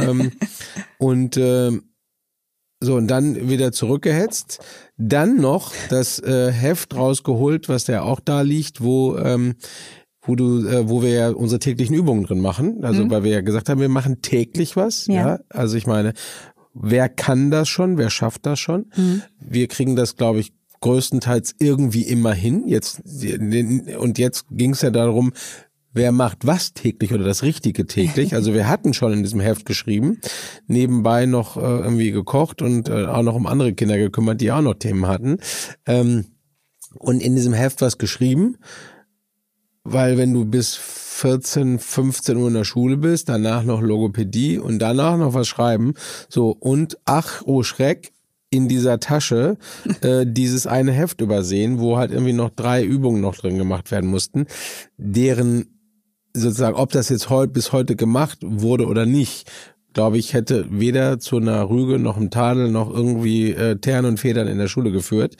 so, und dann wieder zurückgehetzt. Dann noch das Heft rausgeholt, was da auch da liegt, wo wir ja unsere täglichen Übungen drin machen. Also, weil wir ja gesagt haben, wir machen täglich was. Ja. Also, ich meine, wer kann das schon? Wer schafft das schon? Wir kriegen das, glaube ich, größtenteils irgendwie immer hin. Jetzt ging es ja darum, wer macht was täglich oder das Richtige täglich. Also wir hatten schon in diesem Heft geschrieben, nebenbei noch irgendwie gekocht und auch noch um andere Kinder gekümmert, die auch noch Themen hatten. Und in diesem Heft was geschrieben, weil wenn du bis 14, 15 Uhr in der Schule bist, danach noch Logopädie und danach noch was schreiben, so, und ach, oh Schreck, in dieser Tasche dieses eine Heft übersehen, wo halt irgendwie noch 3 Übungen noch drin gemacht werden mussten, deren sozusagen, ob das jetzt bis heute gemacht wurde oder nicht, glaube ich, hätte weder zu einer Rüge noch einem Tadel noch irgendwie Tern und Federn in der Schule geführt.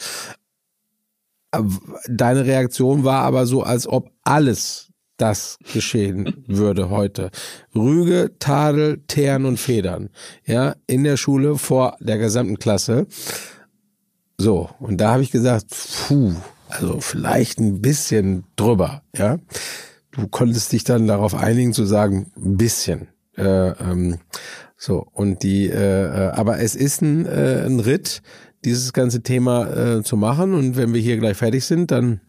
Deine Reaktion war aber so, als ob alles das geschehen würde heute. Rüge, Tadel, Tern und Federn. Ja, in der Schule vor der gesamten Klasse. So, und da habe ich gesagt, also vielleicht ein bisschen drüber, ja. Du konntest dich dann darauf einigen zu sagen, ein bisschen. So, und aber es ist ein Ritt, dieses ganze Thema zu machen, und wenn wir hier gleich fertig sind, dann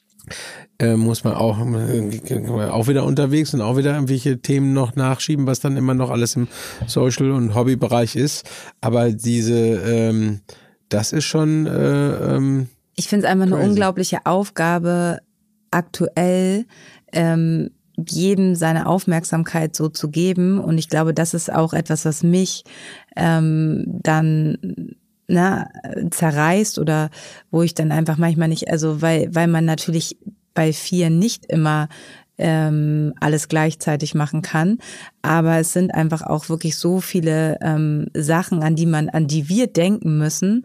muss man auch wieder unterwegs und auch wieder irgendwelche Themen noch nachschieben, was dann immer noch alles im Social- und Hobbybereich ist. Aber das ist schon ich finde es einfach eine unglaubliche Aufgabe, aktuell jedem seine Aufmerksamkeit so zu geben. Und ich glaube, das ist auch etwas, was mich dann zerreißt, oder wo ich dann einfach manchmal nicht, also weil man natürlich bei 4 nicht immer alles gleichzeitig machen kann, aber es sind einfach auch wirklich so viele Sachen, an die wir denken müssen,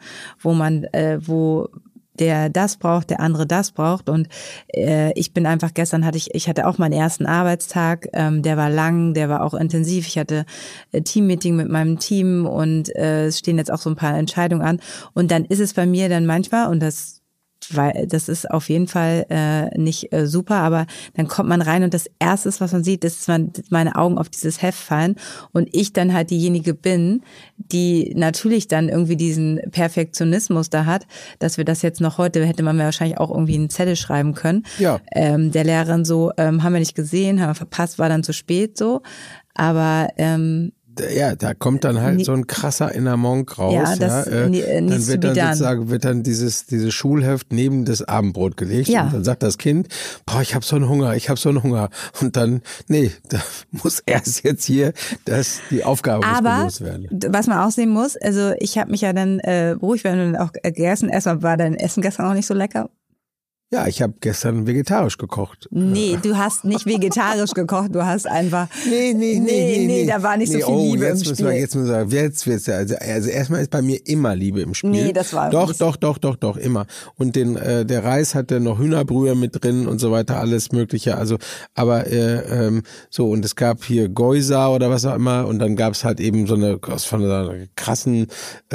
wo der das braucht, der andere das braucht. Und ich bin einfach, gestern ich hatte auch meinen ersten Arbeitstag, der war lang, der war auch intensiv. Ich hatte Teammeeting mit meinem Team und es stehen jetzt auch so ein paar Entscheidungen an. Und dann ist es bei mir dann manchmal, und das ist auf jeden Fall nicht super, aber dann kommt man rein und das Erste, was man sieht, ist, dass meine Augen auf dieses Heft fallen und ich dann halt diejenige bin, die natürlich dann irgendwie diesen Perfektionismus da hat, dass wir das jetzt noch heute, hätte man mir wahrscheinlich auch irgendwie einen Zettel schreiben können. Ja. Der Lehrerin so, haben wir nicht gesehen, haben wir verpasst, war dann zu spät so, aber ja, da kommt dann halt so ein krasser inner Monk raus. Ja, das dann wird dann dieses Schulheft neben das Abendbrot gelegt. Ja. Und dann sagt das Kind, ich habe so einen Hunger. Und dann, da muss erst jetzt hier die Aufgabe gelöst werden. Was man auch sehen muss, also ich habe mich ja dann beruhigt, wenn wir auch gegessen. Erstmal war dein Essen gestern auch nicht so lecker. Ja, ich habe gestern vegetarisch gekocht. Nee, du hast nicht vegetarisch gekocht, du hast einfach... Nee, da war nicht so viel Liebe im Spiel. Jetzt wird's ja, also erstmal ist bei mir immer Liebe im Spiel. Nee, das war... Doch, immer. Und der Reis hatte noch Hühnerbrühe mit drin und so weiter, alles mögliche, also, aber so, und es gab hier Geusa oder was auch immer, und dann gab's halt eben von einer krassen,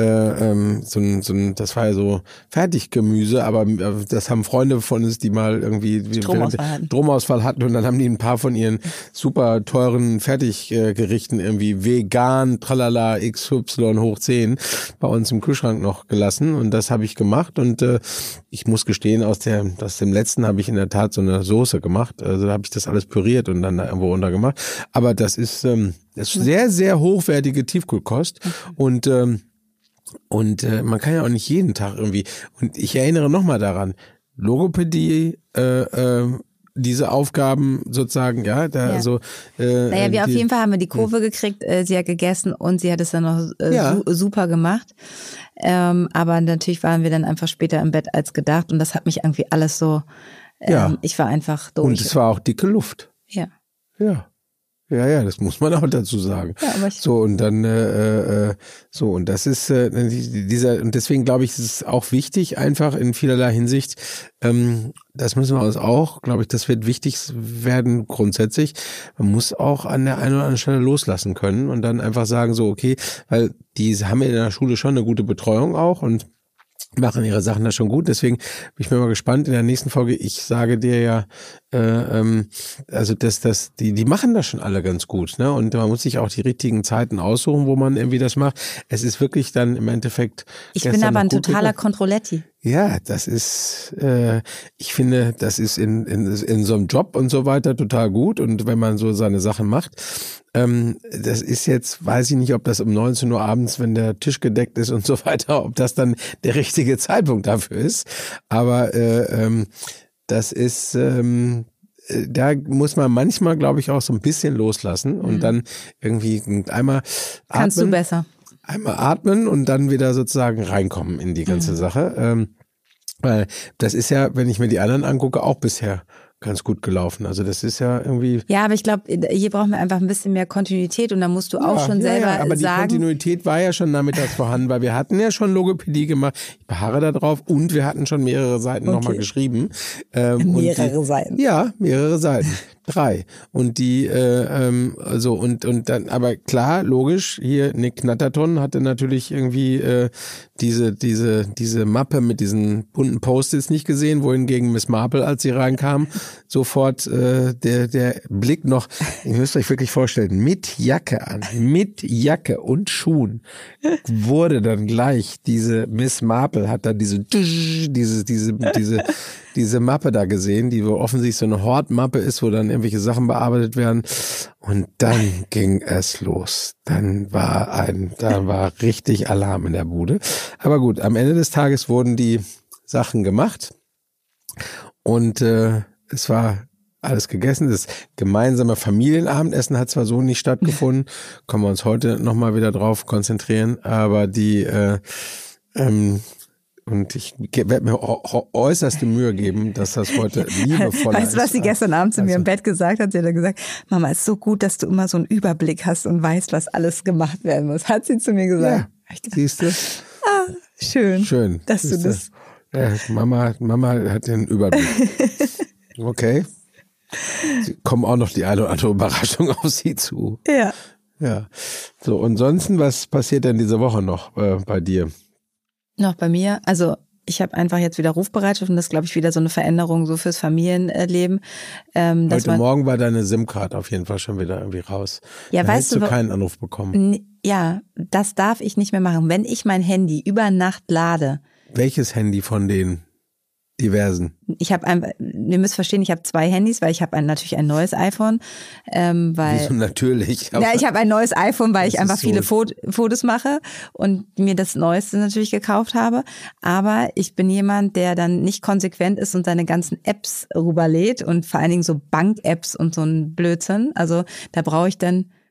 das war ja so Fertiggemüse, aber das haben Freunde von uns, die mal irgendwie Stromausfall hatten, und dann haben die ein paar von ihren super teuren Fertiggerichten irgendwie vegan, tralala, XY hoch 10 bei uns im Kühlschrank noch gelassen, und das habe ich gemacht, und ich muss gestehen, aus dem letzten habe ich in der Tat so eine Soße gemacht, also da habe ich das alles püriert und dann da irgendwo untergemacht, aber das ist sehr, sehr hochwertige Tiefkühlkost, und man kann ja auch nicht jeden Tag irgendwie, und ich erinnere nochmal daran, Logopädie, diese Aufgaben sozusagen, ja, also. Naja, auf jeden Fall haben wir die Kurve gekriegt, sie hat gegessen und sie hat es dann noch super gemacht. Aber natürlich waren wir dann einfach später im Bett als gedacht, und das hat mich irgendwie alles so, ich war einfach durch. Und es war auch dicke Luft. Ja. Ja, das muss man auch dazu sagen. Ja, aber so, und dann und das ist und deswegen glaube ich, ist es auch wichtig, einfach in vielerlei Hinsicht, das müssen wir uns auch, glaube ich, das wird wichtig werden grundsätzlich. Man muss auch an der einen oder anderen Stelle loslassen können und dann einfach sagen, so, okay, weil die haben in der Schule schon eine gute Betreuung auch und machen ihre Sachen da schon gut. Deswegen bin ich mir mal gespannt in der nächsten Folge. Ich sage dir ja, also die machen das schon alle ganz gut, ne? Und man muss sich auch die richtigen Zeiten aussuchen, wo man irgendwie das macht. Es ist wirklich dann im Endeffekt. Ich bin aber ein totaler Kontrolletti. Ja, das ist, ich finde, das ist in so einem Job und so weiter total gut. Und wenn man so seine Sachen macht, das ist jetzt, weiß ich nicht, ob das um 19 Uhr abends, wenn der Tisch gedeckt ist und so weiter, ob das dann der richtige Zeitpunkt dafür ist. Aber das ist, da muss man manchmal, glaube ich, auch so ein bisschen loslassen und dann irgendwie einmal atmen. Kannst du besser. Einmal atmen und dann wieder sozusagen reinkommen in die ganze Sache. Weil das ist ja, wenn ich mir die anderen angucke, auch bisher ganz gut gelaufen. Also das ist ja irgendwie... Ja, aber ich glaube, hier brauchen wir einfach ein bisschen mehr Kontinuität und da musst du auch schon selber sagen... aber die Kontinuität war ja schon nachmittags vorhanden, weil wir hatten ja schon Logopädie gemacht. Ich beharre da drauf und wir hatten schon mehrere Seiten nochmal geschrieben. Mehrere Seiten? Ja, mehrere Seiten. 3. Und die, und dann, aber klar, logisch, hier Nick Knatterton hatte natürlich irgendwie diese Mappe mit diesen bunten Post-its nicht gesehen, wohingegen Miss Marple, als sie reinkam, sofort der Blick noch, ihr müsst euch wirklich vorstellen, mit Jacke an, mit Jacke und Schuhen wurde dann gleich diese Miss Marple hat dann diese Mappe da gesehen, die wohl offensichtlich so eine Hortmappe ist, wo dann irgendwelche Sachen bearbeitet werden. Und dann ging es los. Da war richtig Alarm in der Bude. Aber gut, am Ende des Tages wurden die Sachen gemacht und es war alles gegessen. Das gemeinsame Familienabendessen hat zwar so nicht stattgefunden, können wir uns heute nochmal wieder drauf konzentrieren, aber und ich werde mir äußerste Mühe geben, dass das heute liebevoller ist. Weißt du, was sie gestern Abend zu mir im Bett gesagt hat? Sie hat gesagt, Mama, es ist so gut, dass du immer so einen Überblick hast und weißt, was alles gemacht werden muss. Hat sie zu mir gesagt. Ja, siehst du? Schön. Dass du das... Ja, Mama hat den Überblick. Okay. Kommen auch noch die eine oder andere Überraschung auf sie zu. Ja. Ja. So, und sonst, was passiert denn diese Woche noch bei dir? Noch bei mir, also ich habe einfach jetzt wieder Rufbereitschaft und das ist, glaube ich, wieder so eine Veränderung so fürs Familienleben. Heute Morgen war deine SIM-Card auf jeden Fall schon wieder irgendwie raus. Ja, da weißt du, keinen Anruf bekommen. Ja, das darf ich nicht mehr machen. Wenn ich mein Handy über Nacht lade. Welches Handy von den diversen? Ihr müsst verstehen, ich habe 2 Handys, weil ich habe natürlich ein neues iPhone. Wieso natürlich? Ja, ich habe ein neues iPhone, weil ich einfach viele Fotos mache und mir das Neueste natürlich gekauft habe. Aber ich bin jemand, der dann nicht konsequent ist und seine ganzen Apps rüberlädt und vor allen Dingen so Bank-Apps und so ein Blödsinn. Also da brauche ich dann...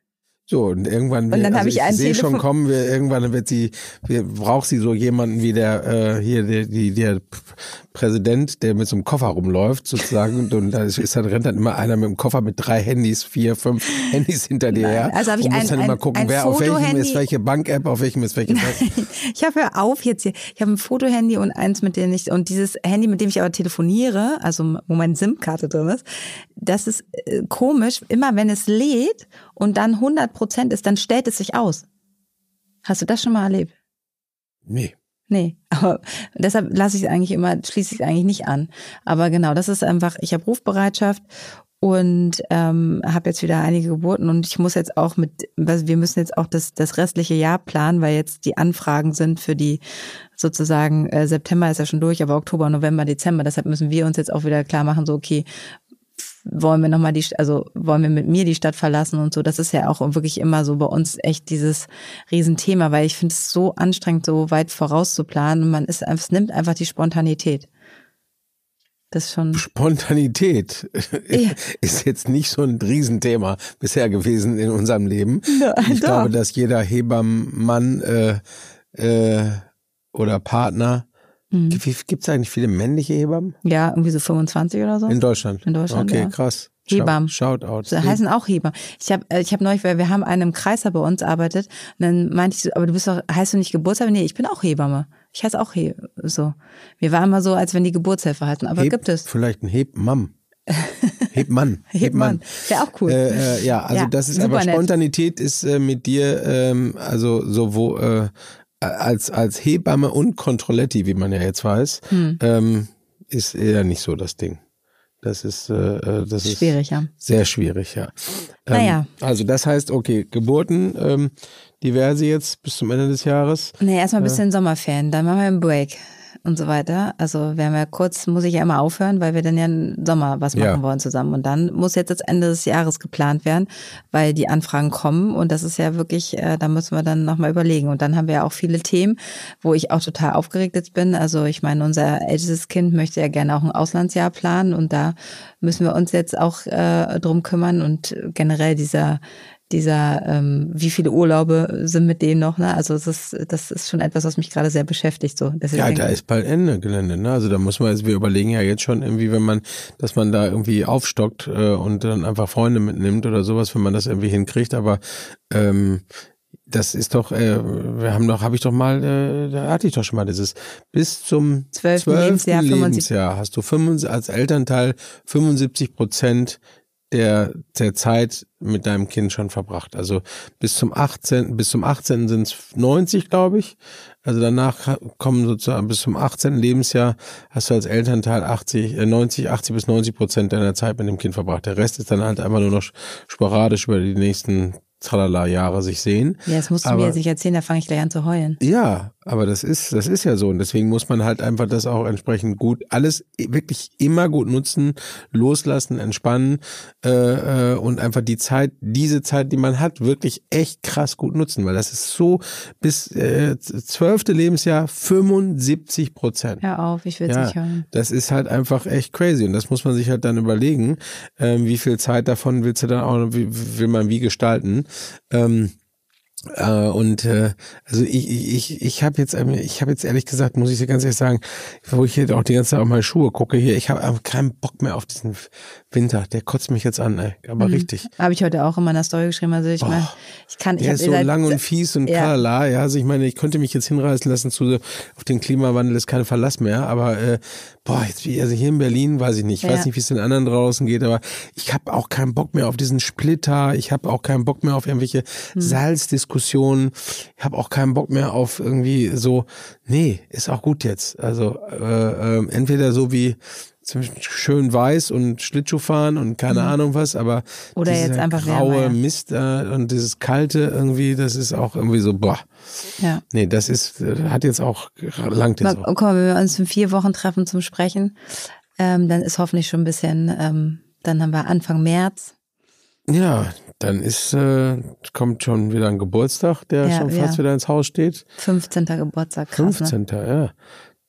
So, und irgendwann, und dann also ich sehe schon kommen, irgendwann braucht sie so jemanden wie der Präsident, der mit so einem Koffer rumläuft, sozusagen, und da rennt dann immer einer mit einem Koffer mit 3 Handys, 4, 5 Handys hinter dir her. Also habe ich muss dann immer gucken, wer auf welchem ist welche Bank-App, auf welchem ist welche Bank. Ich habe ich habe ein Fotohandy und eins, und dieses Handy, mit dem ich aber telefoniere, also wo meine SIM-Karte drin ist, das ist komisch, immer wenn es lädt und dann 100% ist, dann stellt es sich aus. Hast du das schon mal erlebt? Nee, aber deshalb schließe ich es eigentlich nicht an. Aber genau, das ist einfach, ich habe Rufbereitschaft und habe jetzt wieder einige Geburten und ich muss jetzt auch wir müssen jetzt auch das restliche Jahr planen, weil jetzt die Anfragen sind für die sozusagen, September ist ja schon durch, aber Oktober, November, Dezember, deshalb müssen wir uns jetzt auch wieder klar machen, so okay, wollen wir mit mir die Stadt verlassen und so. Das ist ja auch wirklich immer so bei uns echt dieses Riesenthema, weil ich finde es so anstrengend, so weit vorauszuplanen und es nimmt einfach die Spontanität. Das schon. Spontanität ist jetzt nicht so ein Riesenthema bisher gewesen in unserem Leben. Ja, ich glaube, dass jeder Hebammenmann oder Partner. Gibt es eigentlich viele männliche Hebammen? Ja, irgendwie so 25 oder so. In Deutschland? Okay, ja. Krass. Hebammen. Shoutout. Das heißen auch Hebammen. Ich hab neulich, weil wir haben einen im Kreis, der bei uns arbeitet, und dann meinte ich so, aber heißt du nicht Geburtshelfer? Nee, ich bin auch Hebamme. Ich heiße auch so. Wir waren immer so, als wenn die Geburtshelfer heißen, aber gibt es. Vielleicht ein Hebmann. Hebmann. Wäre auch cool. Das ist aber Spontanität ist mit dir, also sowohl als Hebamme und Controletti, wie man ja jetzt weiß, ist eher nicht so das Ding. Das ist schwierig, ja. Sehr schwierig, ja. Naja. Also das heißt, okay, Geburten, diverse jetzt bis zum Ende des Jahres. Nee, erstmal ein bisschen Sommerferien, dann machen wir einen Break und so weiter. Also muss ich ja immer aufhören, weil wir dann ja im Sommer was machen wollen zusammen. Und dann muss jetzt das Ende des Jahres geplant werden, weil die Anfragen kommen und das ist ja wirklich, da müssen wir dann nochmal überlegen. Und dann haben wir ja auch viele Themen, wo ich auch total aufgeregt jetzt bin. Also ich meine, unser ältestes Kind möchte ja gerne auch ein Auslandsjahr planen und da müssen wir uns jetzt auch drum kümmern und generell dieser wie viele Urlaube sind mit denen noch, ne? Also das ist schon etwas, was mich gerade sehr beschäftigt, so. Ja, da ist bald Ende Gelände, ne? Also da muss man wir überlegen ja jetzt schon irgendwie, dass man da irgendwie aufstockt und dann einfach Freunde mitnimmt oder sowas, wenn man das irgendwie hinkriegt, aber das ist doch, da hatte ich doch schon mal dieses, bis zum 12. Lebensjahr hast du als Elternteil 75% der Zeit mit deinem Kind schon verbracht. Also bis zum 18. sind es 90, glaube ich. Also danach kommen sozusagen bis zum 18. Lebensjahr hast du als Elternteil 80 bis 90% deiner Zeit mit dem Kind verbracht. Der Rest ist dann halt einfach nur noch sporadisch über die nächsten Jahre sich sehen. Ja, das musst du mir jetzt nicht erzählen, da fange ich gleich an zu heulen. Ja, aber das ist ja so und deswegen muss man halt einfach das auch entsprechend gut, alles wirklich immer gut nutzen, loslassen, entspannen und einfach diese Zeit, die man hat, wirklich echt krass gut nutzen, weil das ist so bis 12. Lebensjahr 75%. Hör auf, ich will es nicht hören. Das ist halt einfach echt crazy und das muss man sich halt dann überlegen, wie viel Zeit davon willst du dann auch, will man wie gestalten. Also ich habe jetzt ehrlich gesagt, muss ich dir ganz ehrlich sagen, wo ich hier auch die ganze Zeit auf meine Schuhe gucke hier, ich habe einfach keinen Bock mehr auf diesen Winter, der kotzt mich jetzt an, ey, aber richtig. Habe ich heute auch in meiner Story geschrieben, also ich meine, der ist so lang und fies und tralala, ja, also ich meine, ich könnte mich jetzt hinreißen lassen auf den Klimawandel ist kein Verlass mehr, aber also hier in Berlin, weiß ich nicht, weiß nicht, wie es den anderen draußen geht, aber ich habe auch keinen Bock mehr auf diesen Splitter, ich habe auch keinen Bock mehr auf irgendwelche Salzdiskussionen, ich habe auch keinen Bock mehr auf irgendwie so, nee, ist auch gut jetzt, also entweder so wie schön weiß und Schlittschuh fahren und keine Ahnung was, aber oder dieser jetzt einfach graue wärmer, Mist und dieses kalte irgendwie, das ist auch irgendwie so, boah. Ja. Nee, das hat jetzt auch, langt jetzt auch. Guck mal, wenn wir uns in 4 Wochen treffen zum Sprechen, dann ist hoffentlich schon ein bisschen, dann haben wir Anfang März. Ja, dann kommt schon wieder ein Geburtstag, der schon fast wieder ins Haus steht. 15. Geburtstag, krass, 15. Ne? Ja.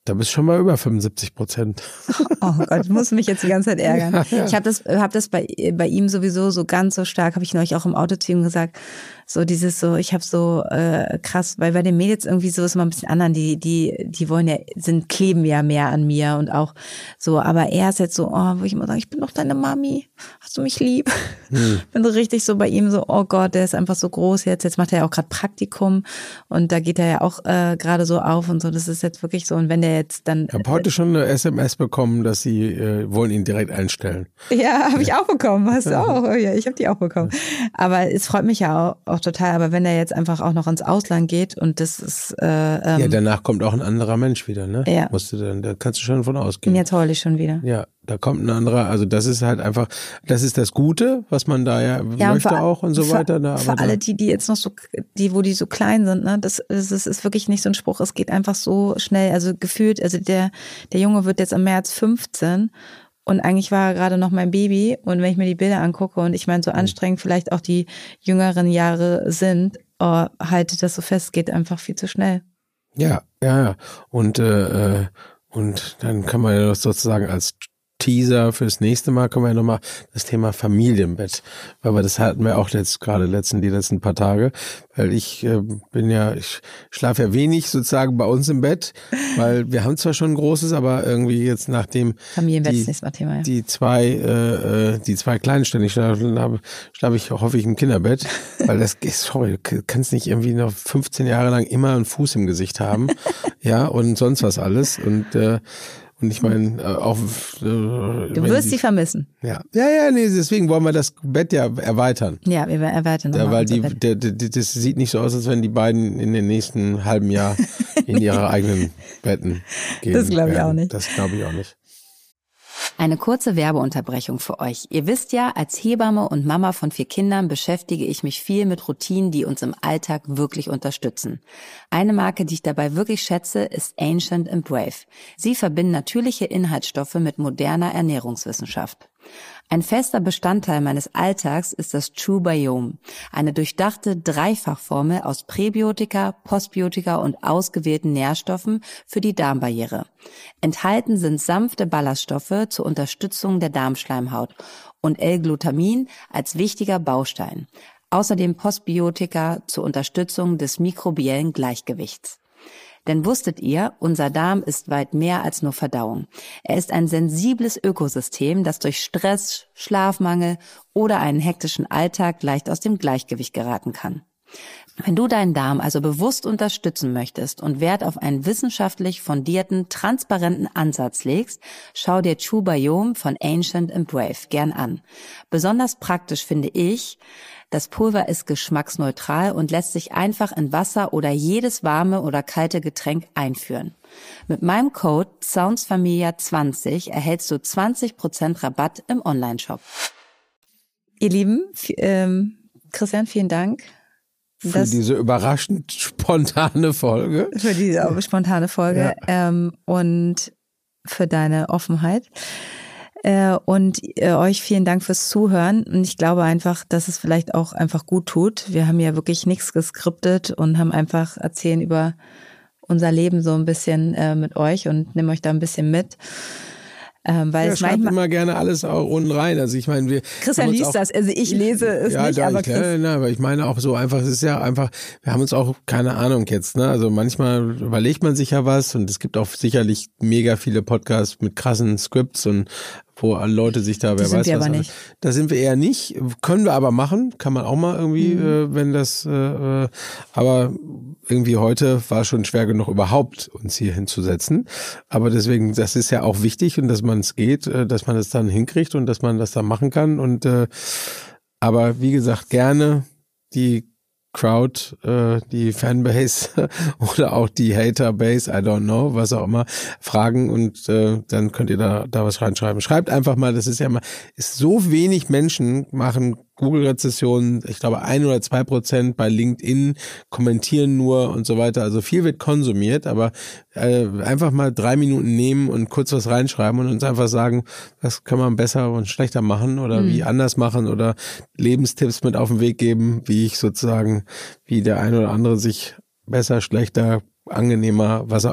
Da bist du schon mal über 75%. Oh Gott, ich muss mich jetzt die ganze Zeit ärgern. Ja. Ich hab das bei ihm sowieso so ganz so stark, habe ich neulich auch im Auto zu ihm gesagt, so dieses so, ich habe so krass, weil bei den Mädels irgendwie so ist immer ein bisschen anderen, die wollen ja, kleben ja mehr an mir und auch so, aber er ist jetzt so, wo ich immer sage, ich bin doch deine Mami, hast du mich lieb? Bin so richtig so bei ihm so, oh Gott, der ist einfach so groß jetzt macht er ja auch gerade Praktikum und da geht er ja auch gerade so auf und so, das ist jetzt wirklich so und wenn der jetzt dann... Ich habe heute schon eine SMS bekommen, dass sie wollen ihn direkt einstellen. Ja, habe ich auch bekommen, hast du auch, ja, ich habe die auch bekommen, aber es freut mich ja auch total, aber wenn er jetzt einfach auch noch ins Ausland geht und das ist... ja, danach kommt auch ein anderer Mensch wieder, ne? Ja. Da kannst du schon von ausgehen. Jetzt heule ich schon wieder. Ja, da kommt ein anderer, also das ist halt einfach, das ist das Gute, was man da ja möchte auch und so weiter. Ne? Für alle, die jetzt noch so, wo die so klein sind, ne, das ist wirklich nicht so ein Spruch, es geht einfach so schnell, also gefühlt, also der Junge wird jetzt im März 15 und eigentlich war er gerade noch mein Baby und wenn ich mir die Bilder angucke und ich meine, so anstrengend vielleicht auch die jüngeren Jahre sind, haltet das so fest, geht einfach viel zu schnell. Ja. Und dann kann man ja sozusagen als Teaser fürs nächste Mal können wir ja nochmal das Thema Familienbett, weil das hatten wir auch jetzt gerade die letzten paar Tage, weil ich schlafe ja wenig sozusagen bei uns im Bett, weil wir haben zwar schon ein großes, aber irgendwie jetzt nachdem Familienbett ist nächstes Mal Thema, ja. die zwei Kleinen ständig schlafe ich hoffe ich im Kinderbett, weil das ist, sorry, du kannst nicht irgendwie noch 15 Jahre lang immer einen Fuß im Gesicht haben, ja, und sonst was alles und ich meine, auch... du wirst sie vermissen. Ja, nee, deswegen wollen wir das Bett ja erweitern. Ja, wir erweitern nochmal weil das sieht nicht so aus, als wenn die beiden in den nächsten halben Jahr in ihre eigenen Betten gehen. Das glaube ich auch nicht. Das glaube ich auch nicht. Eine kurze Werbeunterbrechung für euch. Ihr wisst ja, als Hebamme und Mama von 4 Kindern beschäftige ich mich viel mit Routinen, die uns im Alltag wirklich unterstützen. Eine Marke, die ich dabei wirklich schätze, ist Ancient & Brave. Sie verbinden natürliche Inhaltsstoffe mit moderner Ernährungswissenschaft. Ein fester Bestandteil meines Alltags ist das True Biome, eine durchdachte Dreifachformel aus Präbiotika, Postbiotika und ausgewählten Nährstoffen für die Darmbarriere. Enthalten sind sanfte Ballaststoffe zur Unterstützung der Darmschleimhaut und L-Glutamin als wichtiger Baustein. Außerdem Postbiotika zur Unterstützung des mikrobiellen Gleichgewichts. Denn wusstet ihr, unser Darm ist weit mehr als nur Verdauung. Er ist ein sensibles Ökosystem, das durch Stress, Schlafmangel oder einen hektischen Alltag leicht aus dem Gleichgewicht geraten kann. Wenn du deinen Darm also bewusst unterstützen möchtest und Wert auf einen wissenschaftlich fundierten, transparenten Ansatz legst, schau dir True Biome von Ancient & Brave gern an. Besonders praktisch finde ich, das Pulver ist geschmacksneutral und lässt sich einfach in Wasser oder jedes warme oder kalte Getränk einführen. Mit meinem Code SoundsFamilia20 erhältst du 20% Rabatt im Onlineshop. Ihr Lieben, Christian, vielen Dank. Für diese überraschend spontane Folge. Für diese spontane Folge und für deine Offenheit. Und euch vielen Dank fürs Zuhören. Und ich glaube einfach, dass es vielleicht auch einfach gut tut. Wir haben ja wirklich nichts geskriptet und haben einfach erzählen über unser Leben so ein bisschen mit euch und nehmen euch da ein bisschen mit. Weil es schreibt immer gerne alles auch unten rein. Also ich meine, Christian liest das, also ich lese es nicht, aber aber ich meine auch so einfach, es ist ja einfach, wir haben uns auch, keine Ahnung jetzt, ne, also manchmal überlegt man sich ja was und es gibt auch sicherlich mega viele Podcasts mit krassen Scripts und wo alle Leute sich da, wer weiß was. Nicht. Da sind wir eher nicht, können wir aber machen, kann man auch mal irgendwie, wenn das, aber irgendwie heute war schon schwer genug überhaupt uns hier hinzusetzen. Aber deswegen, das ist ja auch wichtig und dass man es geht, dass man es dann hinkriegt und dass man das dann machen kann und aber wie gesagt, gerne die Crowd, die Fanbase oder auch die Haterbase, I don't know, was auch immer, fragen und dann könnt ihr da was reinschreiben. Schreibt einfach mal, das ist ja mal, ist so wenig Menschen machen Google-Rezessionen, ich glaube 1 oder 2% bei LinkedIn, kommentieren nur und so weiter. Also viel wird konsumiert, aber einfach mal 3 Minuten nehmen und kurz was reinschreiben und uns einfach sagen, was kann man besser und schlechter machen oder wie anders machen oder Lebenstipps mit auf den Weg geben, wie ich sozusagen, wie der eine oder andere sich besser, schlechter, angenehmer, was auch immer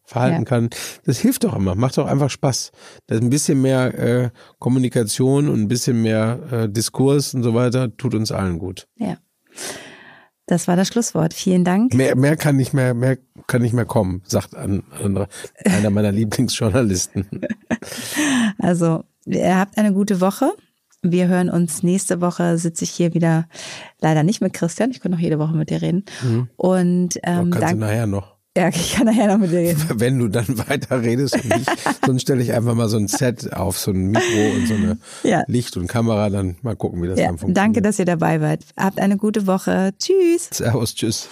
verhalten kann. Das hilft doch immer, macht doch einfach Spaß. Das ein bisschen mehr Kommunikation und ein bisschen mehr Diskurs und so weiter tut uns allen gut. Ja. Das war das Schlusswort. Vielen Dank. Mehr kann nicht mehr kommen, sagt einer meiner Lieblingsjournalisten. Also, ihr habt eine gute Woche. Wir hören uns nächste Woche, sitze ich hier wieder, leider nicht mit Christian, ich könnte noch jede Woche mit dir reden. Und kannst du nachher noch. Ja, ich kann nachher noch mit dir reden. Wenn du dann weiter redest und nicht, sonst stelle ich einfach mal so ein Set auf, so ein Mikro und so eine Licht und Kamera, dann mal gucken, wie das dann funktioniert. Danke, dass ihr dabei wart. Habt eine gute Woche. Tschüss. Servus, tschüss.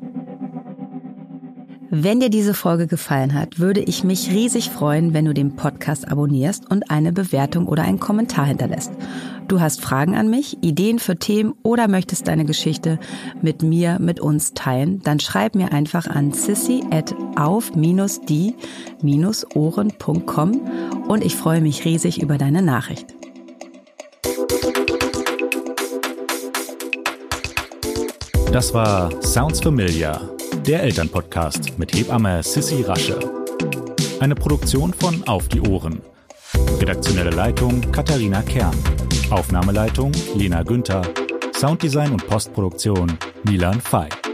Wenn dir diese Folge gefallen hat, würde ich mich riesig freuen, wenn du den Podcast abonnierst und eine Bewertung oder einen Kommentar hinterlässt. Du hast Fragen an mich, Ideen für Themen oder möchtest deine Geschichte mit uns teilen, dann schreib mir einfach an sissy@auf-die-ohren.com und ich freue mich riesig über deine Nachricht. Das war Sounds Familiar, der Elternpodcast mit Hebamme Sissi Rasche. Eine Produktion von Auf die Ohren. Redaktionelle Leitung Katharina Kern. Aufnahmeleitung Lena Günther. Sounddesign und Postproduktion Milan Fey.